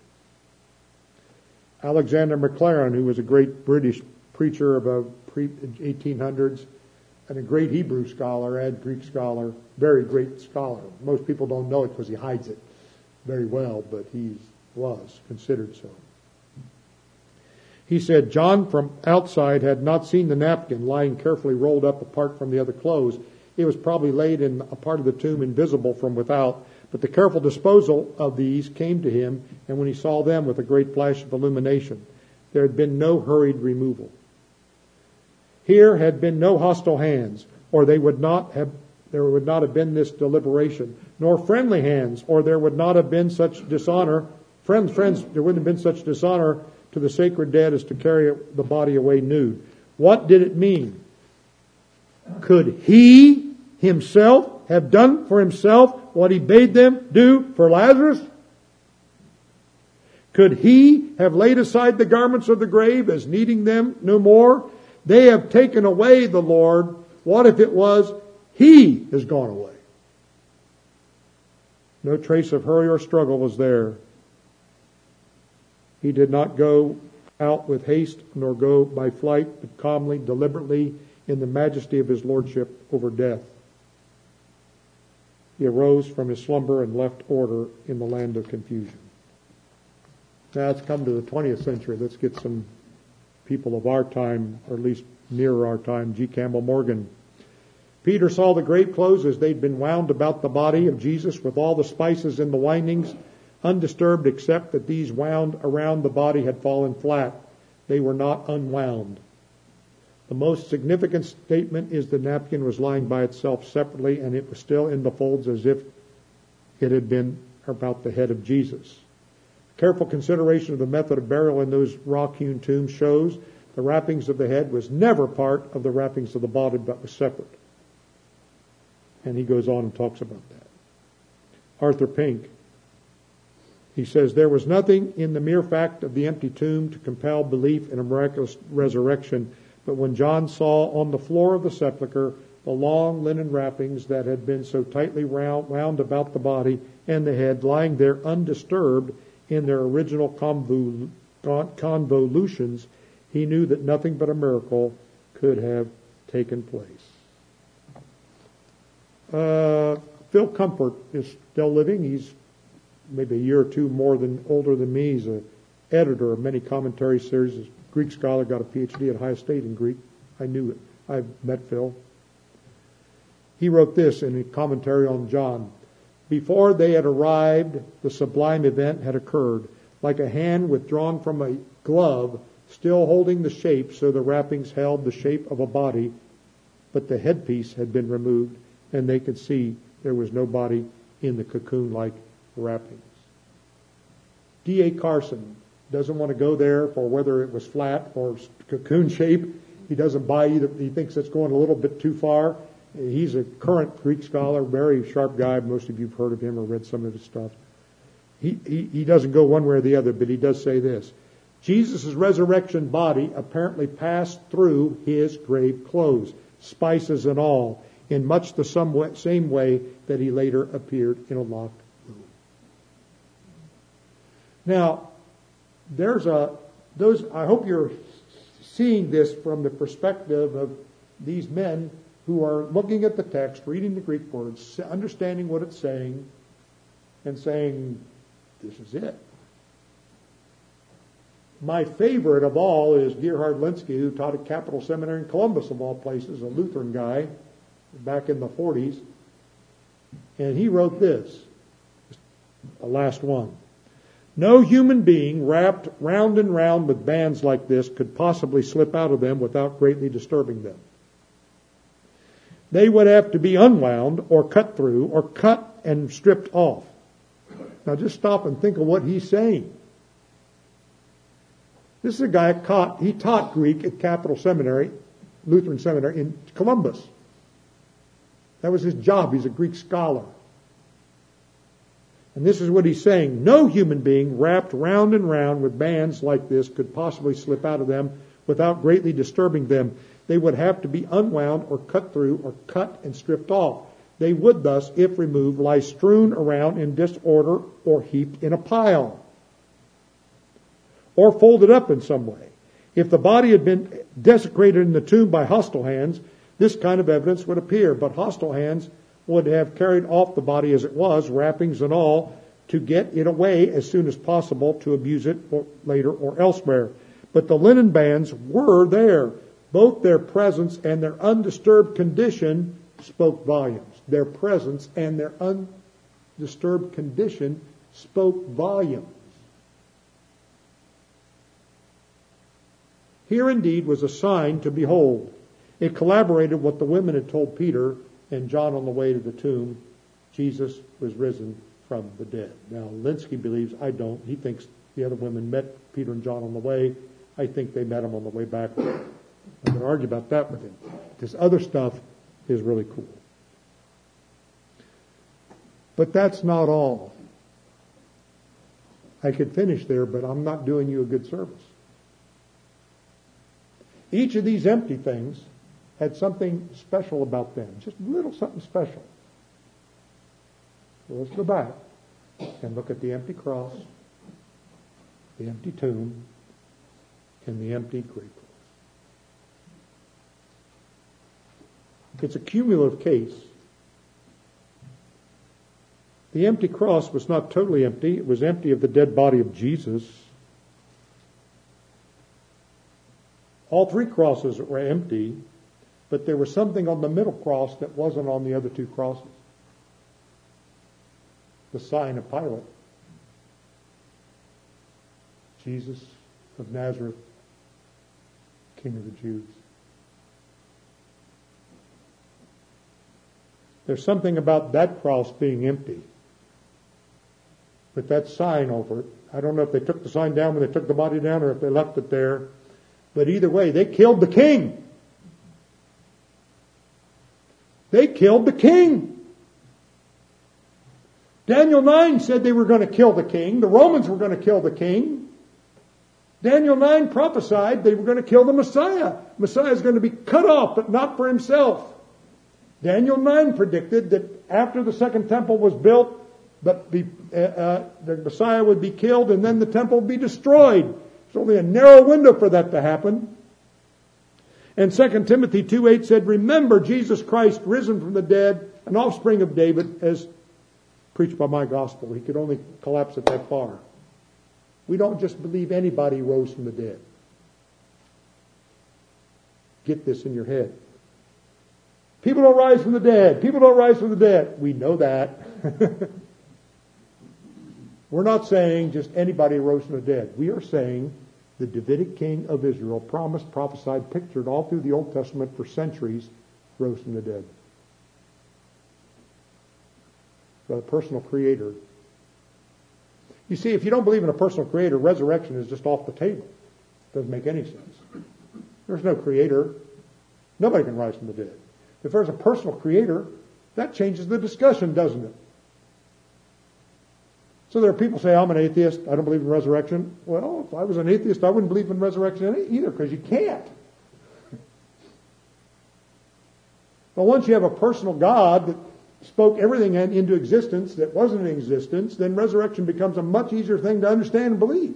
Alexander Maclaren, who was a great British preacher of the pre eighteen hundreds and a great Hebrew scholar and Greek scholar, very great scholar. Most people don't know it because he hides it very well, but he was considered so. He said, John from outside had not seen the napkin lying carefully rolled up apart from the other clothes. It was probably laid in a part of the tomb invisible from without, but the careful disposal of these came to him, and when he saw them with a great flash of illumination, there had been no hurried removal. Here had been no hostile hands, or they would not have, there would not have been this deliberation, nor friendly hands, or there would not have been such dishonor. Friends, friends, there wouldn't have been such dishonor to the sacred dead as to carry the body away nude. What did it mean? Could he himself have done for himself what he bade them do for Lazarus? Could he have laid aside the garments of the grave as needing them no more? They have taken away the Lord. What if it was he has gone away? No trace of hurry or struggle was there. He did not go out with haste, nor go by flight, but calmly, deliberately, in the majesty of his lordship over death. He arose from his slumber and left order in the land of confusion. Now it's come to the twentieth century. Let's get some people of our time, or at least nearer our time. G. Campbell Morgan. Peter saw the grave clothes as they'd been wound about the body of Jesus with all the spices in the windings, undisturbed except that these wound around the body had fallen flat. They were not unwound. The most significant statement is the napkin was lying by itself separately, and it was still in the folds as if it had been about the head of Jesus. Careful consideration of the method of burial in those rock-hewn tombs shows the wrappings of the head was never part of the wrappings of the body, but was separate. And he goes on and talks about that. Arthur Pink. He says, there was nothing in the mere fact of the empty tomb to compel belief in a miraculous resurrection, but when John saw on the floor of the sepulchre the long linen wrappings that had been so tightly round, wound about the body and the head lying there undisturbed in their original convol, convolutions, he knew that nothing but a miracle could have taken place. Uh, Phil Comfort is still living. He's maybe a year or two more than older than me. He's an editor of many commentary series. He's a Greek scholar, got a P H D at Ohio State in Greek. I knew it. I've met Phil. He wrote this in a commentary on John. Before they had arrived, the sublime event had occurred. Like a hand withdrawn from a glove, still holding the shape so the wrappings held the shape of a body, but the headpiece had been removed, and they could see there was no body in the cocoon-like wrappings. D A Carson doesn't want to go there for whether it was flat or cocoon shape. He doesn't buy either. He thinks it's going a little bit too far. He's a current Greek scholar, very sharp guy. Most of you have heard of him or read some of his stuff. He, he, he doesn't go one way or the other, but he does say this. Jesus' resurrection body apparently passed through his grave clothes, spices and all, in much the same way that he later appeared in a locked room. Now, there's a, those, I hope you're seeing this from the perspective of these men who are looking at the text, reading the Greek words, understanding what it's saying, and saying, this is it. My favorite of all is Gerhard Linsky, who taught at Capital Seminary in Columbus, of all places, a Lutheran guy, back in the forties. And he wrote this, the last one. No human being wrapped round and round with bands like this could possibly slip out of them without greatly disturbing them. They would have to be unwound or cut through or cut and stripped off. Now just stop and think of what he's saying. This is a guy caught, he taught Greek at Capital Seminary, Lutheran Seminary in Columbus. That was his job. He's a Greek scholar. And this is what he's saying. No human being wrapped round and round with bands like this could possibly slip out of them without greatly disturbing them. They would have to be unwound or cut through or cut and stripped off. They would thus, if removed, lie strewn around in disorder or heaped in a pile. or folded up in some way. If the body had been desecrated in the tomb by hostile hands, this kind of evidence would appear, but hostile hands would have carried off the body as it was, wrappings and all, to get it away as soon as possible to abuse it or later or elsewhere. But the linen bands were there. Both their presence and their undisturbed condition spoke volumes. Their presence and their undisturbed condition spoke volumes. Here indeed was a sign to behold. It corroborated what the women had told Peter and John on the way to the tomb. Jesus was risen from the dead. Now, Linsky believes, I don't. He thinks the other women met Peter and John on the way. I think they met him on the way back. I'm going to argue about that with him. This other stuff is really cool. But that's not all. I could finish there, but I'm not doing you a good service. Each of these empty things had something special about them, just a little something special. So let's go back and look at the empty cross, the empty tomb, and the empty grave clothes. It's a cumulative case. The empty cross was not totally empty. It was empty of the dead body of Jesus. All three crosses were empty, but there was something on the middle cross that wasn't on the other two crosses. The sign of Pilate. Jesus of Nazareth, King of the Jews. There's something about that cross being empty. With that sign over it. I don't know if they took the sign down when they took the body down or if they left it there. But either way, they killed the king. They killed the king. Daniel nine said they were going to kill the king. The Romans were going to kill the king. Daniel nine prophesied they were going to kill the Messiah. Messiah is going to be cut off, but not for himself. Daniel nine predicted that after the second temple was built, but be, uh, uh, the Messiah would be killed and then the temple would be destroyed. There's only a narrow window for that to happen. And Second Timothy two eight said, remember Jesus Christ risen from the dead, an offspring of David, as preached by my gospel. He could only collapse it that far. We don't just believe anybody rose from the dead. Get this in your head. People don't rise from the dead. People don't rise from the dead. We know that. We're not saying just anybody rose from the dead. We are saying the Davidic king of Israel, promised, prophesied, pictured all through the Old Testament for centuries, rose from the dead. By the personal creator. You see, if you don't believe in a personal creator, resurrection is just off the table. It doesn't make any sense. There's no creator. Nobody can rise from the dead. If there's a personal creator, that changes the discussion, doesn't it? So there are people who say, I'm an atheist, I don't believe in resurrection. Well, if I was an atheist, I wouldn't believe in resurrection either, because you can't. But once you have a personal God that spoke everything into existence that wasn't in existence, then resurrection becomes a much easier thing to understand and believe.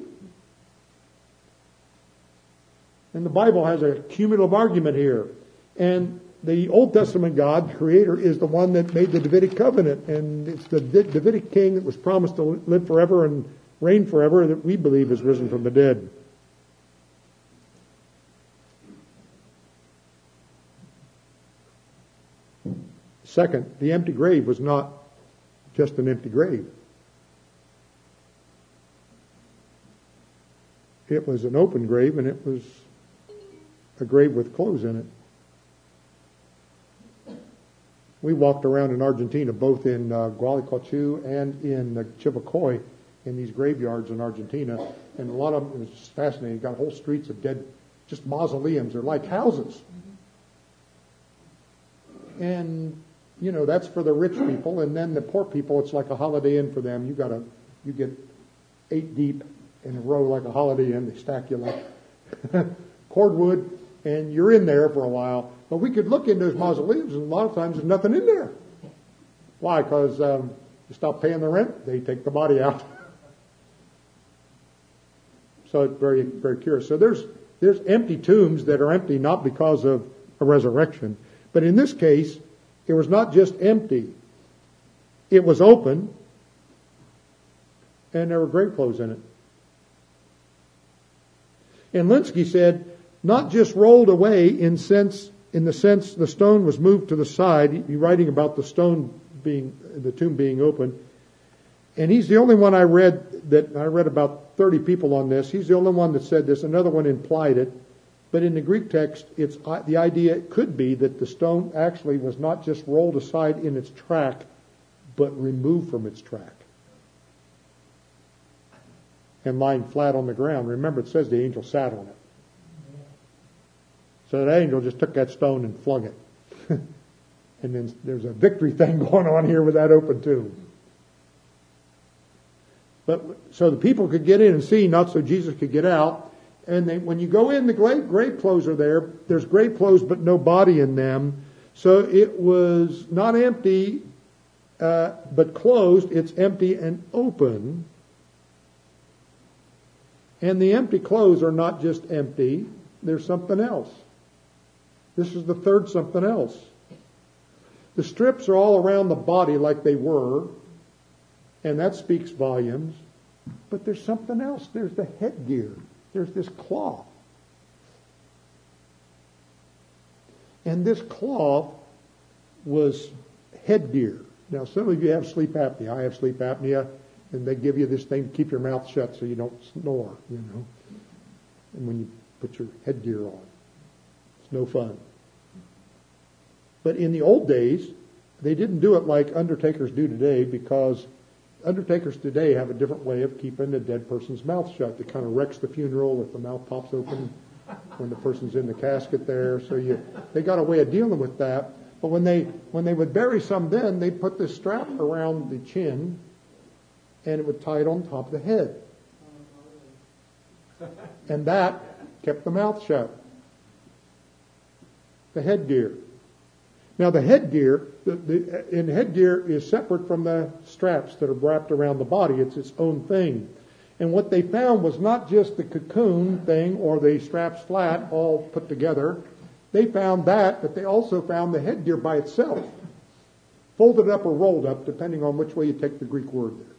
And the Bible has a cumulative argument here. And the Old Testament God, the Creator, is the one that made the Davidic covenant. And it's the Davidic king that was promised to live forever and reign forever that we believe has risen from the dead. Second, the empty grave was not just an empty grave. It was an open grave, and it was a grave with clothes in it. We walked around in Argentina, both in uh, Gualeguaychú and in uh, Chivilcoy, in these graveyards in Argentina. And a lot of them, it was just fascinating. You got whole streets of dead, just mausoleums. They're like houses. And, you know, that's for the rich people. And then the poor people, it's like a Holiday Inn for them. You got a, you get eight deep in a row like a Holiday Inn. They stack you like cordwood. And you're in there for a while. But we could look into those mausoleums, and a lot of times there's nothing in there. Why? Because um, you stop paying the rent, they take the body out. So it's very, very curious. So there's, there's empty tombs that are empty not because of a resurrection. But in this case, it was not just empty. It was open, and there were grave clothes in it. And Lenski said, not just rolled away in sense, in the sense the stone was moved to the side. He's writing about the stone being, the tomb being open. And he's the only one I read that, I read about thirty people on this. He's the only one that said this. Another one implied it. But in the Greek text, it's the idea could be that the stone actually was not just rolled aside in its track, but removed from its track and lying flat on the ground. Remember, it says the angel sat on it. So the angel just took that stone and flung it. And then there's a victory thing going on here with that open tomb. But so the people could get in and see, not so Jesus could get out. And they, when you go in, the grave, grave clothes are there. There's grave clothes, but no body in them. So it was not empty, uh, but closed. It's empty and open. And the empty clothes are not just empty. There's something else. This is the third something else. The strips are all around the body like they were. And that speaks volumes. But there's something else. There's the headgear. There's this cloth. And this cloth was headgear. Now, some of you have sleep apnea. I have sleep apnea. And they give you this thing to keep your mouth shut so you don't snore, you know. And when you put your headgear on. It's no fun. But in the old days, they didn't do it like undertakers do today, because undertakers today have a different way of keeping a dead person's mouth shut. It kind of wrecks the funeral if the mouth pops open when the person's in the casket there. So you, they got a way of dealing with that. But when they when they would bury some then, they'd put this strap around the chin, and it would tie it on top of the head. And that kept the mouth shut. The headgear. Now the headgear, the, the, and headgear is separate from the straps that are wrapped around the body. It's its own thing. And what they found was not just the cocoon thing or the straps flat all put together. They found that, but they also found the headgear by itself, folded up or rolled up, depending on which way you take the Greek word there.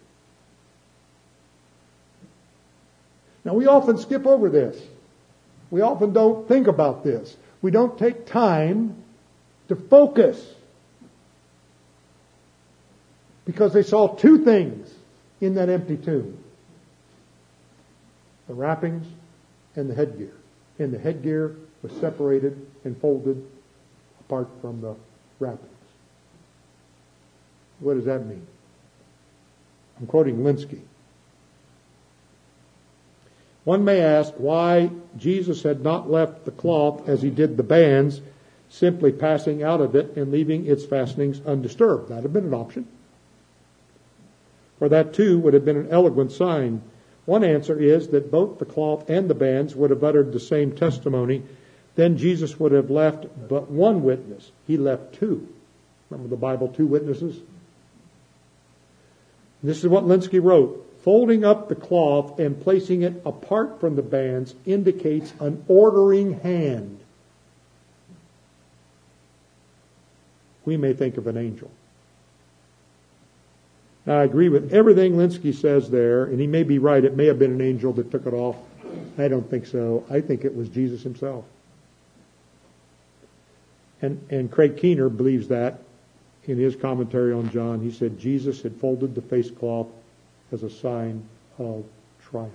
Now we often skip over this. We often don't think about this. We don't take time to focus, because they saw two things in that empty tomb: the wrappings and the headgear. And the headgear was separated and folded apart from the wrappings. What does that mean? I'm quoting Lenski. One may ask why Jesus had not left the cloth as he did the bands, simply passing out of it and leaving its fastenings undisturbed. That would have been an option. For that too would have been an eloquent sign. One answer is that both the cloth and the bands would have uttered the same testimony. Then Jesus would have left but one witness. He left two. Remember the Bible, two witnesses? This is what Lenski wrote. Folding up the cloth and placing it apart from the bands indicates an ordering hand. We may think of an angel. Now, I agree with everything Lenski says there, and he may be right. It may have been an angel that took it off. I don't think so. I think it was Jesus himself. And, and Craig Keener believes that in his commentary on John. He said Jesus had folded the face cloth as a sign of triumph.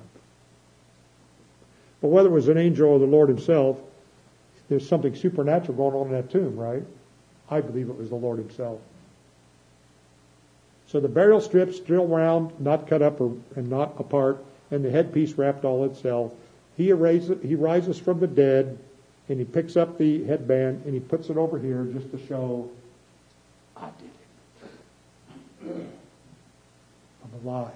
But whether it was an angel or the Lord himself, there's something supernatural going on in that tomb, right? I believe it was the Lord himself. So the burial strips still round, not cut up or, and not apart, and the headpiece wrapped all itself. He, arises, he rises from the dead, and he picks up the headband, and he puts it over here just to show, I did it. I'm alive.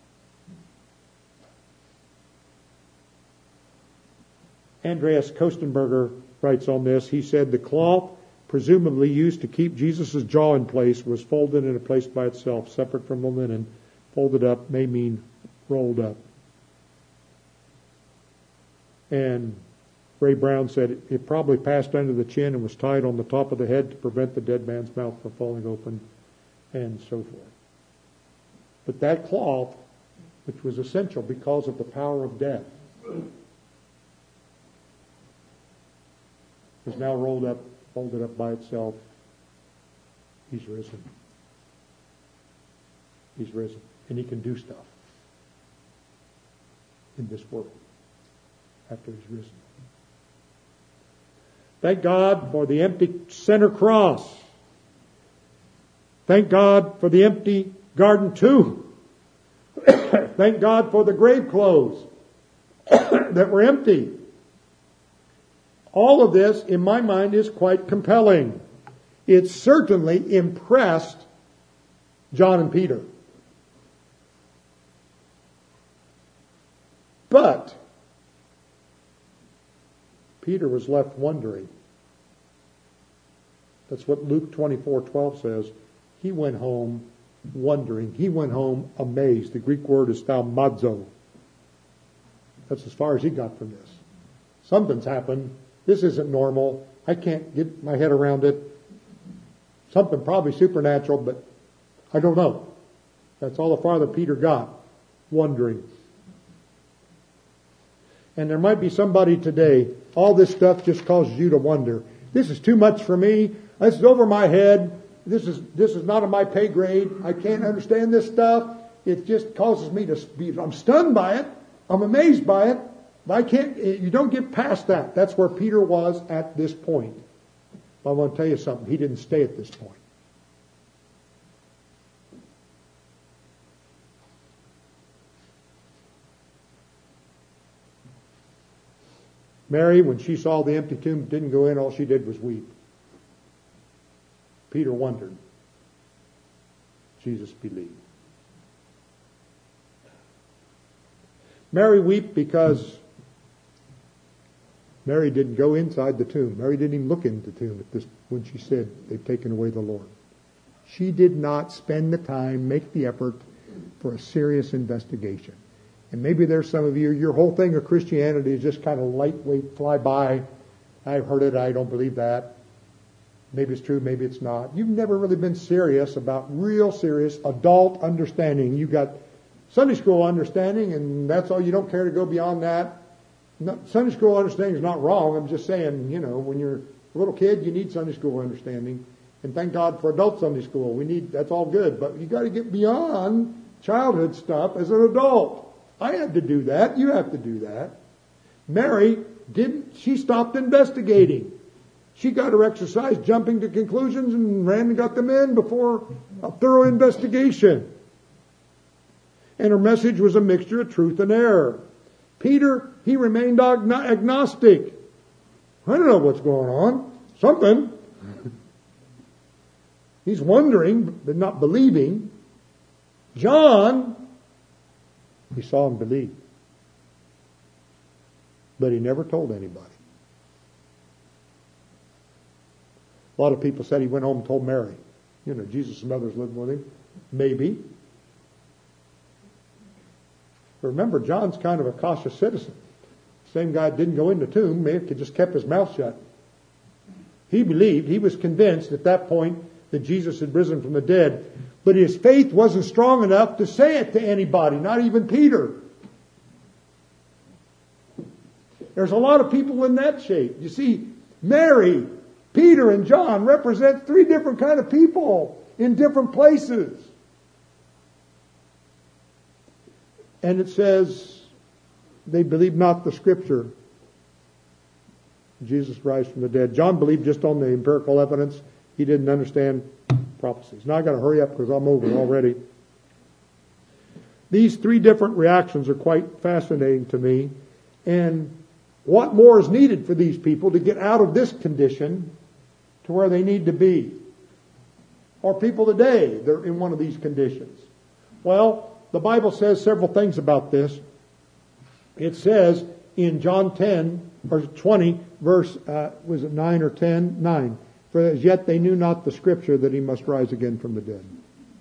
Andreas Kostenberger writes on this. He said the cloth presumably used to keep Jesus' jaw in place was folded in a place by itself, separate from the linen. Folded up may mean rolled up. And Ray Brown said it, it probably passed under the chin and was tied on the top of the head to prevent the dead man's mouth from falling open, and so forth. But that cloth, which was essential because of the power of death, is now rolled up, folded up by itself. He's risen. He's risen. And he can do stuff in this world after he's risen. Thank God for the empty center cross. Thank God for the empty garden tomb. Thank God for the grave clothes that were empty. All of this, in my mind, is quite compelling. It certainly impressed John and Peter. But Peter was left wondering. That's what Luke twenty-four twelve says. He went home wondering. He went home amazed. The Greek word is thaumazo. That's as far as he got from this. Something's happened. This isn't normal. I can't get my head around it. Something probably supernatural, but I don't know. That's all the farther Peter got. Wondering. And there might be somebody today, all this stuff just causes you to wonder. This is too much for me. This is over my head. This is this is not in my pay grade. I can't understand this stuff. It just causes me to be, I'm stunned by it. I'm amazed by it. But I can't, you don't get past that. That's where Peter was at this point. But I want to tell you something. He didn't stay at this point. Mary, when she saw the empty tomb, didn't go in. All she did was weep. Peter wondered. Jesus believed. Mary wept because Mary didn't go inside the tomb. Mary didn't even look into the tomb at this when she said they've taken away the Lord. She did not spend the time, make the effort for a serious investigation. And maybe there's some of you, your whole thing of Christianity is just kind of lightweight, fly by. I've heard it, I don't believe that. Maybe it's true, maybe it's not. You've never really been serious about real serious adult understanding. You've got Sunday school understanding, and that's all. You don't care to go beyond that. No, Sunday school understanding is not wrong. I'm just saying, you know, when you're a little kid, you need Sunday school understanding. And thank God for adult Sunday school. We need, that's all good. But you got to get beyond childhood stuff as an adult. I had to do that. You have to do that. Mary didn't, she stopped investigating. She got her exercise jumping to conclusions and ran and got them in before a thorough investigation. And her message was a mixture of truth and error. Peter, he remained agnostic. I don't know what's going on. Something. He's wondering, but not believing. John, he saw and believed. But he never told anybody. A lot of people said he went home and told Mary. You know, Jesus' mother's living with him. Maybe. Remember, John's kind of a cautious citizen. Same guy didn't go in the tomb, maybe he just kept his mouth shut. He believed, he was convinced at that point that Jesus had risen from the dead. But his faith wasn't strong enough to say it to anybody, not even Peter. There's a lot of people in that shape. You see, Mary, Peter, and John represent three different kind of people in different places. And it says, they believed not the Scripture. Jesus rise from the dead. John believed just on the empirical evidence. He didn't understand prophecies. Now I've got to hurry up because I'm over already. These three different reactions are quite fascinating to me. And what more is needed for these people to get out of this condition to where they need to be? Or people today, they're in one of these conditions. Well, the Bible says several things about this. It says in John ten, or twenty, verse, uh, was it nine or ten? nine. For as yet they knew not the Scripture that he must rise again from the dead.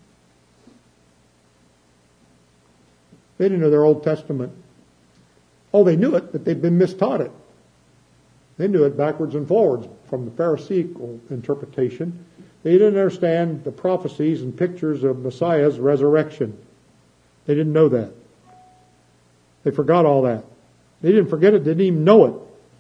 They didn't know their Old Testament. Oh, they knew it, but they'd been mistaught it. They knew it backwards and forwards from the Pharisaical interpretation. They didn't understand the prophecies and pictures of Messiah's resurrection. They didn't know that. They forgot all that. They didn't forget it, they didn't even know it.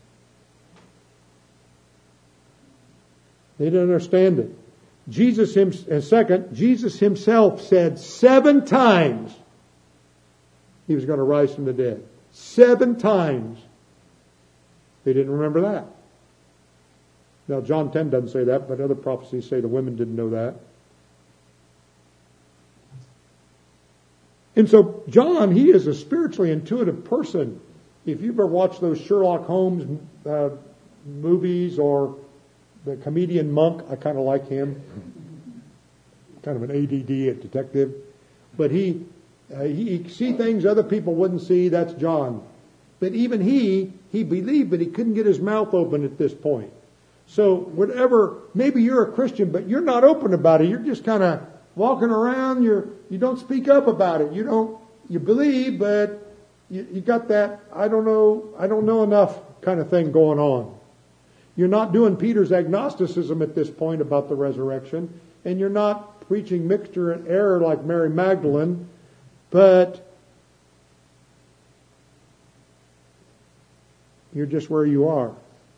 They didn't understand it. Jesus, him, and second, Jesus himself said seven times he was going to rise from the dead. Seven times. They didn't remember that. Now, John ten doesn't say that, but other prophecies say the women didn't know that. And so, John, he is a spiritually intuitive person. If you've ever watched those Sherlock Holmes uh, movies or the comedian Monk, I kind of like him. Kind of an A D D detective. But he, uh, he, he see things other people wouldn't see. That's John. But even he, he believed, but he couldn't get his mouth open at this point. So whatever, maybe you're a Christian, but you're not open about it. You're just kind of walking around. You're, you don't speak up about it. You don't, you believe, but you, you got that, I don't know, I don't know enough kind of thing going on. You're not doing Peter's agnosticism at this point about the resurrection, and you're not preaching mixture and error like Mary Magdalene, but you're just where you are.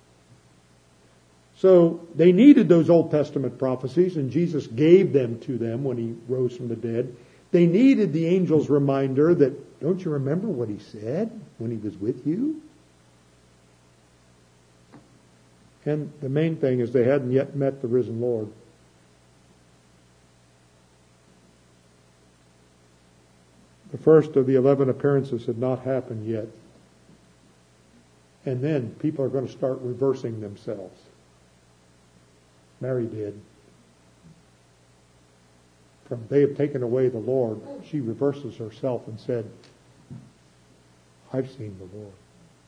So they needed those Old Testament prophecies, and Jesus gave them to them when he rose from the dead. They needed the angel's reminder that, don't you remember what he said when he was with you? And the main thing is they hadn't yet met the risen Lord. The first of the eleven appearances had not happened yet. And then people are going to start reversing themselves. Mary did. From they have taken away the Lord, she reverses herself and said, I've seen the Lord.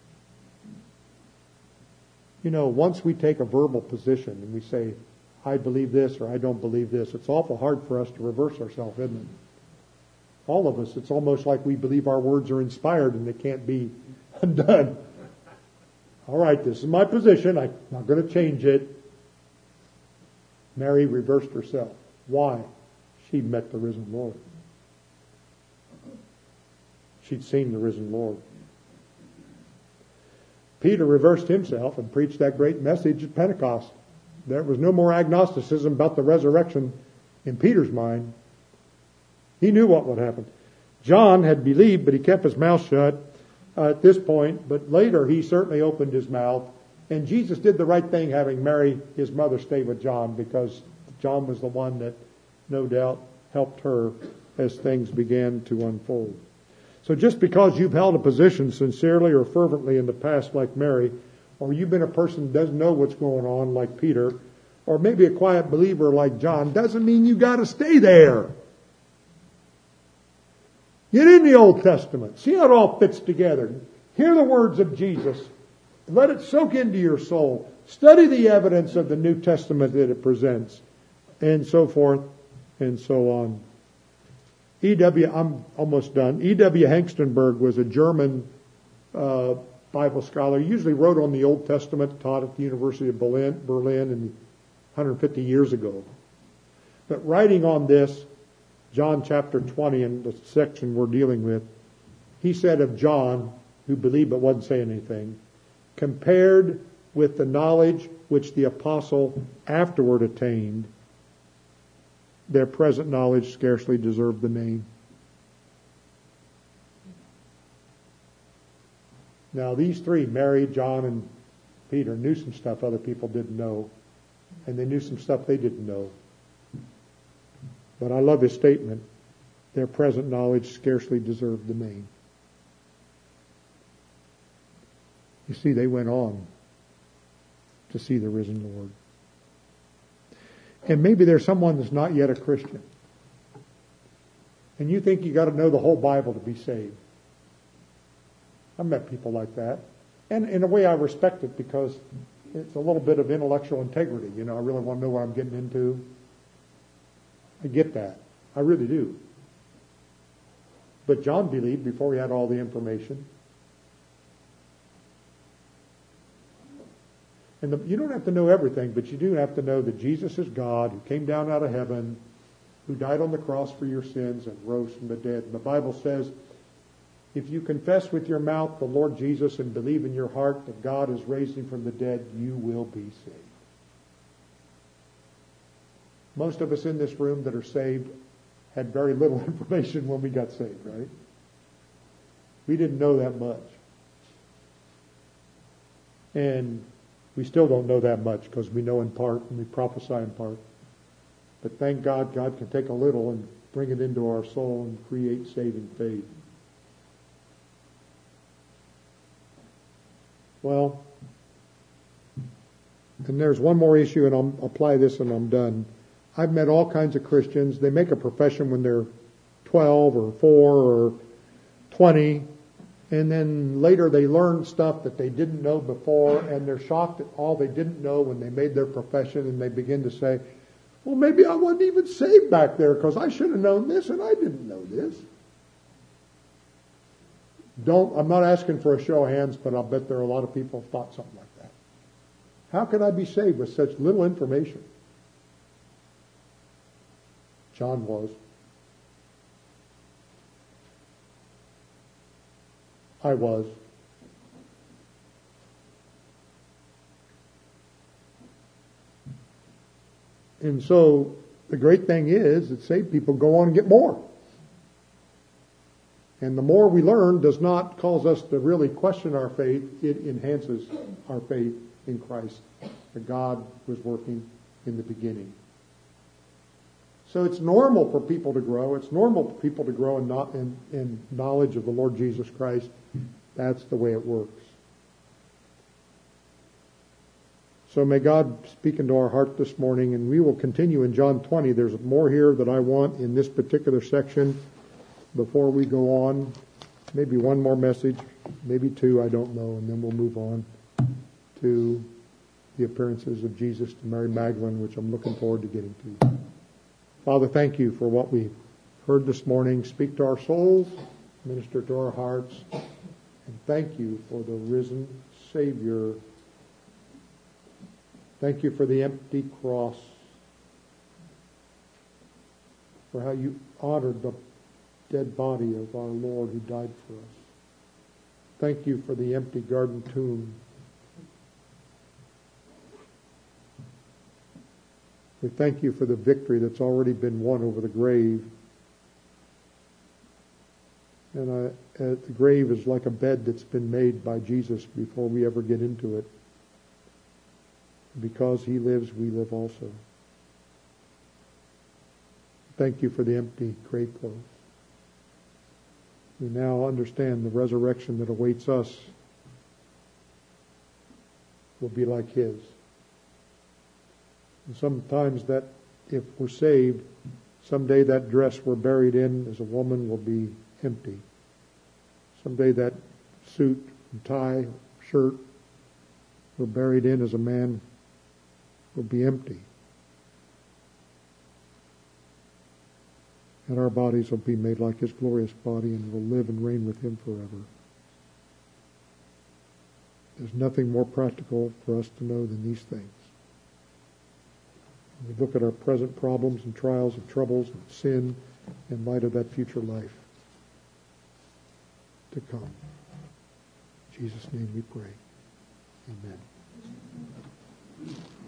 You know, once we take a verbal position and we say, I believe this or I don't believe this, it's awful hard for us to reverse ourselves, isn't it? All of us, it's almost like we believe our words are inspired and they can't be undone. All right, this is my position. I'm not going to change it. Mary reversed herself. Why? She'd met the risen Lord. She'd seen the risen Lord. Peter reversed himself and preached that great message at Pentecost. There was no more agnosticism about the resurrection in Peter's mind. He knew what would happen. John had believed, but he kept his mouth shut uh, at this point. But later he certainly opened his mouth. And Jesus did the right thing having Mary, his mother, stay with John, because John was the one that no doubt helped her as things began to unfold. So just because you've held a position sincerely or fervently in the past like Mary, or you've been a person who doesn't know what's going on like Peter, or maybe a quiet believer like John, doesn't mean you got to stay there. Get in the Old Testament. See how it all fits together. Hear the words of Jesus. Let it soak into your soul. Study the evidence of the New Testament that it presents, and so forth and so on. E W, I'm almost done. E W Hengstenberg was a German uh, Bible scholar. He usually wrote on the Old Testament, taught at the University of Berlin, Berlin in one hundred fifty years ago. But writing on this, John chapter twenty, in the section we're dealing with, he said of John, who believed but wasn't saying anything, compared with the knowledge which the apostle afterward attained, their present knowledge scarcely deserved the name. Now these three, Mary, John, and Peter, knew some stuff other people didn't know, and they knew some stuff they didn't know. But I love his statement, their present knowledge scarcely deserved the name. You see, they went on to see the risen Lord. And maybe there's someone that's not yet a Christian. And you think you got to know the whole Bible to be saved. I've met people like that. And in a way I respect it because it's a little bit of intellectual integrity. You know, I really want to know what I'm getting into. I get that. I really do. But John believed before he had all the information. And the, you don't have to know everything, but you do have to know that Jesus is God, who came down out of heaven, who died on the cross for your sins and rose from the dead. And the Bible says, if you confess with your mouth the Lord Jesus and believe in your heart that God has raised him from the dead, you will be saved. Most of us in this room that are saved had very little information when we got saved, right? We didn't know that much. And we still don't know that much because we know in part and we prophesy in part. But thank God, God can take a little and bring it into our soul and create saving faith. Well, and there's one more issue, and I'll apply this and I'm done. I've met all kinds of Christians. They make a profession when they're twelve or four or twenty, and then later they learn stuff that they didn't know before, and they're shocked at all they didn't know when they made their profession, and they begin to say, well, maybe I wasn't even saved back there because I should have known this and I didn't know this. Don't, I'm not asking for a show of hands, but I'll bet there are a lot of people who thought something like that. How can I be saved with such little information? John was. I was. And so the great thing is that saved people go on and get more. And the more we learn does not cause us to really question our faith. It enhances our faith in Christ, that God was working in the beginning. So it's normal for people to grow. It's normal for people to grow in, not, in, in knowledge of the Lord Jesus Christ. That's the way it works. So may God speak into our heart this morning, and we will continue in John twenty. There's more here that I want in this particular section before we go on. Maybe one more message, maybe two, I don't know, and then we'll move on to the appearances of Jesus to Mary Magdalene, which I'm looking forward to getting to. Father, thank you for what we've heard this morning. Speak to our souls, minister to our hearts, and thank you for the risen Savior. Thank you for the empty cross, for how you honored the dead body of our Lord who died for us. Thank you for the empty garden tomb. We thank you for the victory that's already been won over the grave. And I, uh, the grave is like a bed that's been made by Jesus before we ever get into it. Because he lives, we live also. Thank you for the empty grave clothes. We now understand the resurrection that awaits us will be like his. And sometimes that, if we're saved, someday that dress we're buried in as a woman will be empty. Someday that suit and tie, shirt we're buried in as a man will be empty. And our bodies will be made like his glorious body, and will live and reign with him forever. There's nothing more practical for us to know than these things. We look at our present problems and trials and troubles and sin in light of that future life to come. In Jesus' name we pray. Amen.